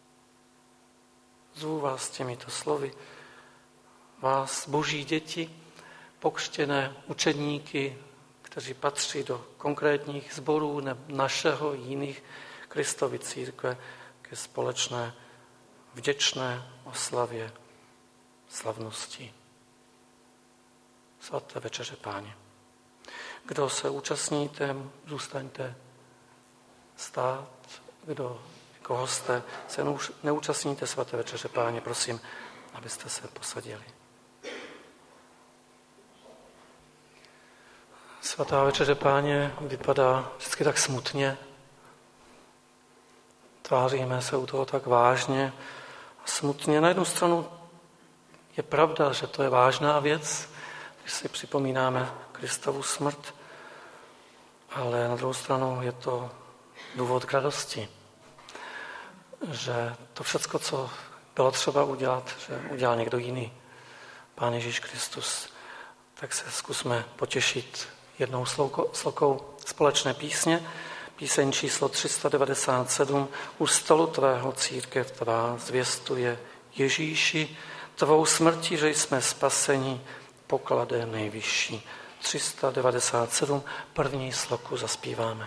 Zvu vás těmito slovy, vás, Boží děti, pokřtěné učedníky, kteří patří do konkrétních sborů našeho jiných Kristovy církve, ke společné vděčné oslavě slavnosti svaté večeře Páně. Kdo se účastníte, zůstaňte stát. Kdo jako hosté se neúčastníte svaté večeře Páně, prosím, abyste se posadili. Svatá večeře Páně vypadá vždycky tak smutně. Tváříme se u toho tak vážně a smutně. Na jednu stranu je pravda, že to je vážná věc, když si připomínáme Kristovu smrt, ale na druhou stranu je to důvod k radosti, že to všecko, co bylo třeba udělat, že udělal někdo jiný, Pán Ježíš Kristus, tak se zkusme potěšit jednou slokou společné písně. Píseň číslo 397. U stolu tvého církev tvá zvěstuje Ježíši, tvou smrtí, že jsme spaseni, pokladem nejvyšší. 397. První sloku zaspíváme.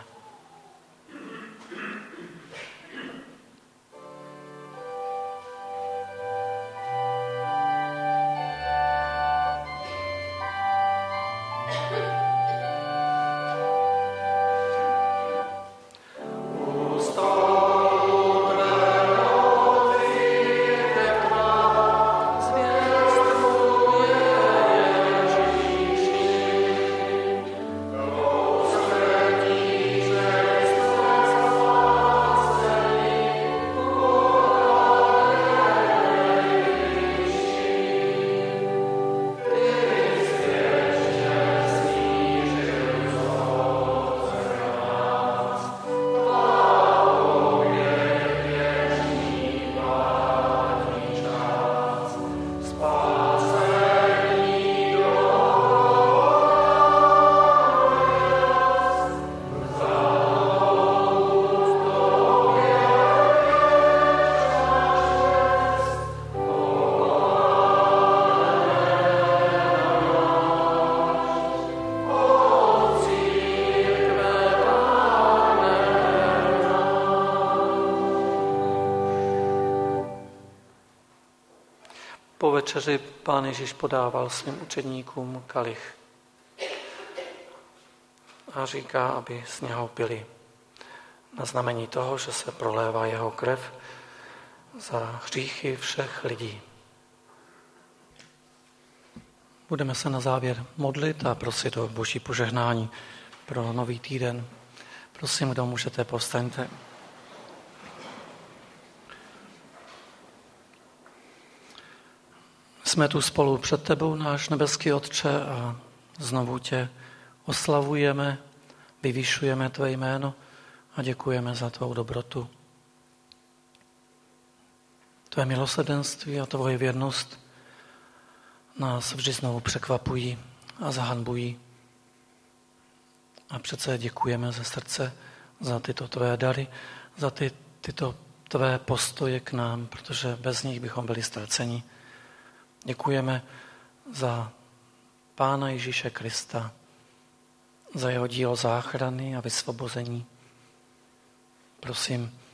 Po večeři Pán Ježíš podával svým učedníkům kalich a říká, aby z něho pili. Na znamení toho, že se prolévá jeho krev za hříchy všech lidí. Budeme se na závěr modlit a prosit o Boží požehnání pro nový týden. Prosím, kdo můžete, povstaňte. Jsme tu spolu před tebou, náš nebeský Otče, a znovu tě oslavujeme, vyvyšujeme tvé jméno a děkujeme za tvou dobrotu. Tvé milosrdenství a tvoje věrnost nás vždy znovu překvapují a zahanbují. A přece děkujeme ze srdce za tyto tvé dary, za tyto tvé postoje k nám, protože bez nich bychom byli ztraceni. Děkujeme za Pána Ježíše Krista, za jeho dílo záchrany a vysvobození. Prosím,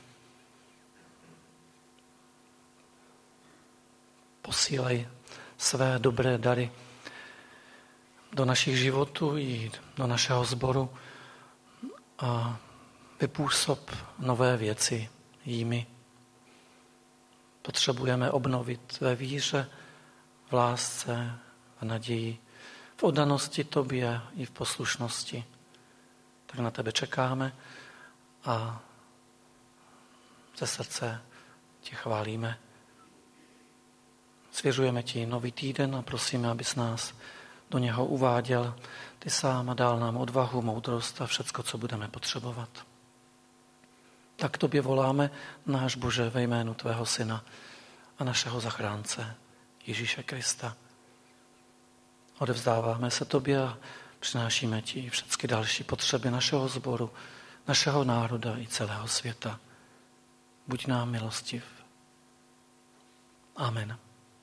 posílej své dobré dary do našich životů i do našeho sboru a vypůsob nové věci jimi. Potřebujeme obnovit ve víře, v lásce, v naději, v oddanosti tobě i v poslušnosti. Tak na tebe čekáme a ze srdce tě chválíme. Svěřujeme ti nový týden a prosíme, abys nás do něho uváděl ty sám a dal nám odvahu, moudrost a všecko, co budeme potřebovat. Tak tobě voláme, náš Bože, ve jménu tvého Syna a našeho zachránce Ježíše Krista. Odevzdáváme se tobě a přinášíme ti všechny další potřeby našeho sboru, našeho národa i celého světa. Buď nám milostiv. Amen.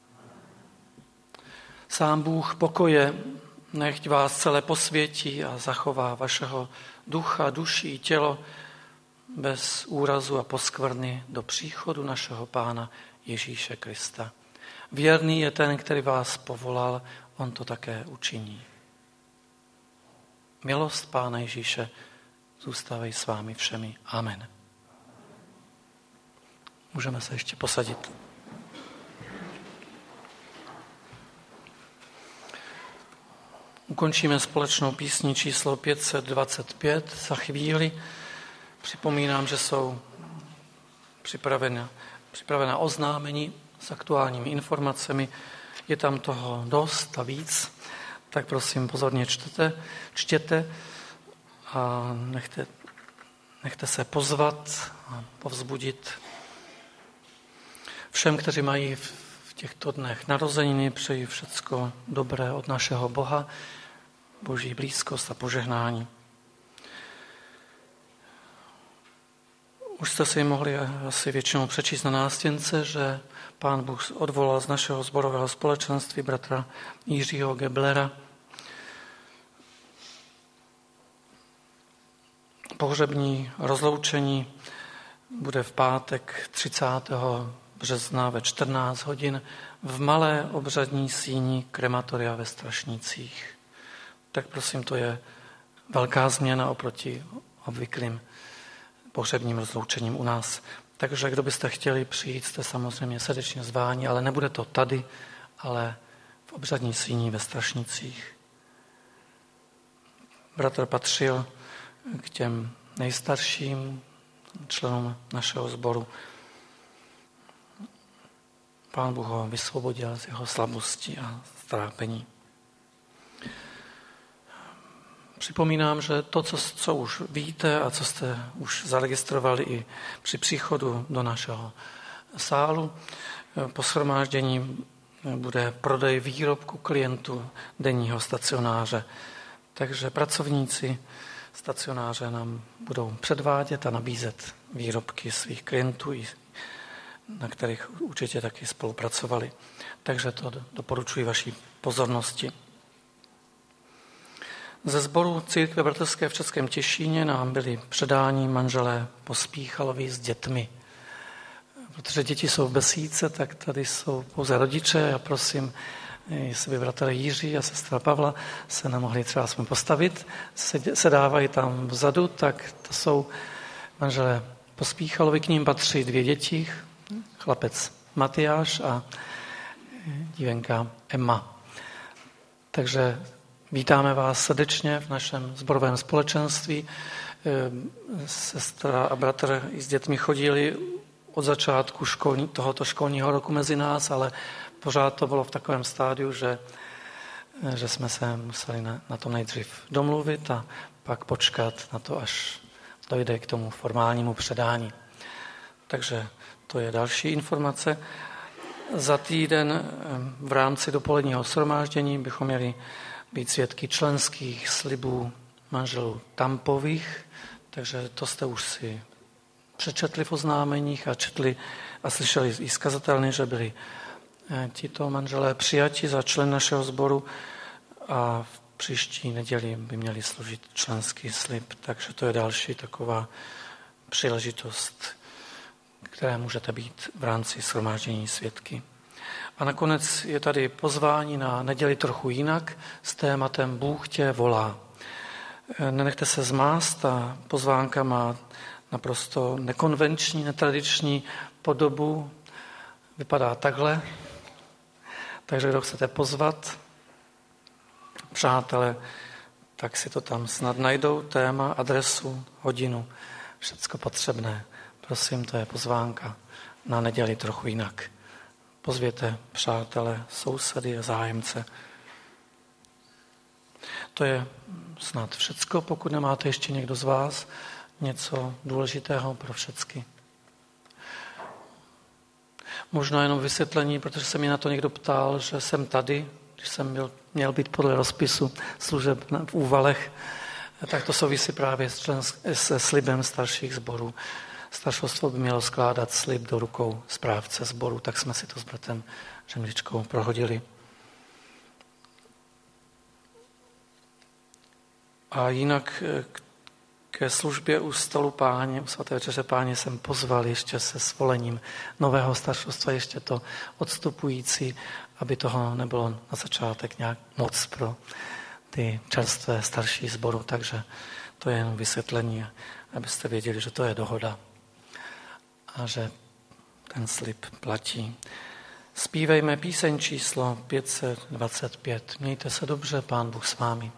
Sám Bůh pokoje, nechť vás celé posvětí a zachová vašeho ducha, duši i tělo bez úrazu a poskvrny do příchodu našeho Pána Ježíše Krista. Věrný je ten, který vás povolal, on to také učiní. Milost Pána Ježíše zůstávej s vámi všemi. Amen. Můžeme se ještě posadit. Ukončíme společnou písní číslo 525 za chvíli. Připomínám, že jsou připravena oznámení s aktuálními informacemi. Je tam toho dost a víc, tak prosím pozorně čtěte a nechte se pozvat a povzbudit. Všem, kteří mají v těchto dnech narozeniny, přeji všecko dobré od našeho Boha, Boží blízkost a požehnání. Už jste si mohli asi většinou přečíst na nástěnce, že Pán Bůh odvolal z našeho sborového společenství bratra Jiřího Geblera. Pohřební rozloučení bude v pátek 30. března ve 14 hodin v malé obřadní síni krematoria ve Strašnicích. Tak prosím, to je velká změna oproti obvyklým pohřebním rozloučením u nás. Takže kdo byste chtěli přijít, jste samozřejmě srdečně zváni, ale nebude to tady, ale v obřadní síni ve Strašnicích. Bratr patřil k těm nejstarším členům našeho sboru. Pán Bůh ho vysvobodil z jeho slabosti a trápení. Připomínám, že to, co už víte a co jste už zaregistrovali i při příchodu do našeho sálu, po shromáždění bude prodej výrobku klientů denního stacionáře. Takže pracovníci stacionáře nám budou předvádět a nabízet výrobky svých klientů, na kterých určitě taky spolupracovali. Takže to doporučuji vaší pozornosti. Ze sboru Církve bratrské v Českém Těšíně nám byli předáni manželé Pospíchalovi s dětmi. protože děti jsou v besídce, tak tady jsou pouze rodiče. Já prosím, jestli by bratr Jiří a sestra Pavla se nemohli třeba aspoň postavit, sedávají tam vzadu, tak to jsou manželé Pospíchalovi, k ním patří 2 děti, chlapec Matyáš a dívenka Emma. Takže vítáme vás srdečně v našem sborovém společenství. Sestra a bratr i s dětmi chodili od začátku tohoto školního roku mezi nás, ale pořád to bylo v takovém stádiu, že jsme se museli na to nejdřív domluvit a pak počkat na to, až dojde k tomu formálnímu předání. Takže to je další informace. Za týden v rámci dopoledního shromáždění bychom měli být svědky členských slibů manželů Tampových, takže to jste už si přečetli v oznámeních a četli a slyšeli i z kazatelny, že byli tito manželé přijati za člen našeho sboru a v příští neděli by měli složit členský slib, takže to je další taková příležitost, které můžete být v rámci shromáždění svědky. A nakonec je tady pozvání na neděli trochu jinak s tématem Bůh tě volá. Nenechte se zmást, ta pozvánka má naprosto nekonvenční, netradiční podobu. Vypadá takhle. Takže kdo chcete pozvat, přátelé, tak si to tam snad najdou, téma, adresu, hodinu, všecko potřebné. Prosím, to je pozvánka na neděli trochu jinak. Pozvěte přátele, sousedy a zájemce. To je snad všecko, pokud nemáte ještě někdo z vás něco důležitého pro všecky. Možná jenom vysvětlení, protože se mi na to někdo ptal, že jsem tady, když jsem měl být podle rozpisu služeb v Úvalech, tak to souvisí právě se slibem starších sborů. Staršostvo by mělo skládat slib do rukou správce sboru, tak jsme si to s bratrem Žemličkou prohodili. A jinak ke službě u stolu Páně, u svaté večeře Páně jsem pozval ještě se svolením nového staršostva, ještě to odstupující, aby toho nebylo na začátek nějak moc pro ty čerstvé starší sboru, takže to je jen vysvětlení, abyste věděli, že to je dohoda a že ten slib platí. Zpívejme píseň číslo 525. Mějte se dobře, Pán Bůh s vámi.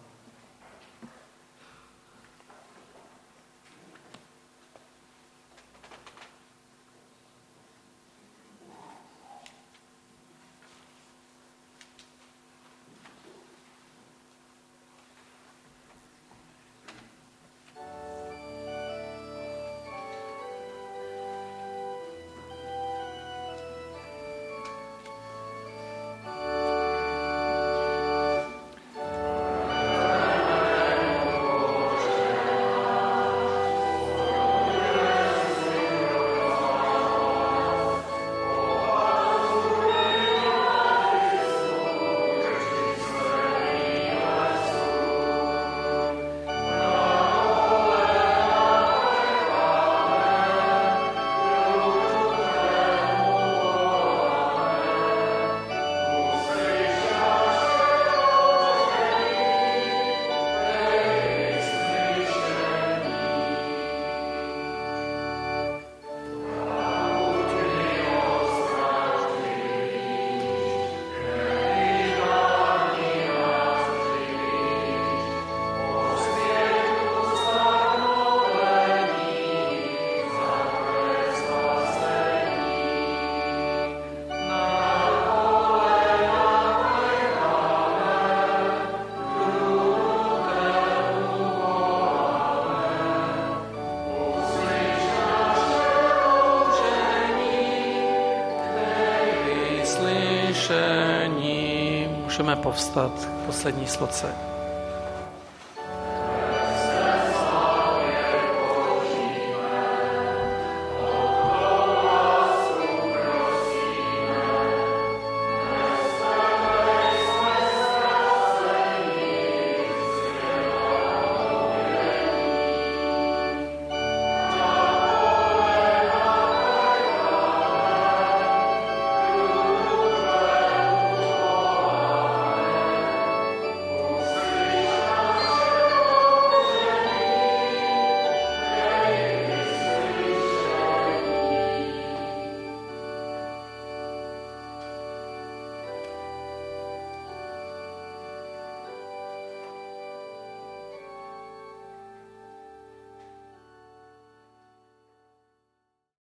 Můžeme povstat k poslední sloce.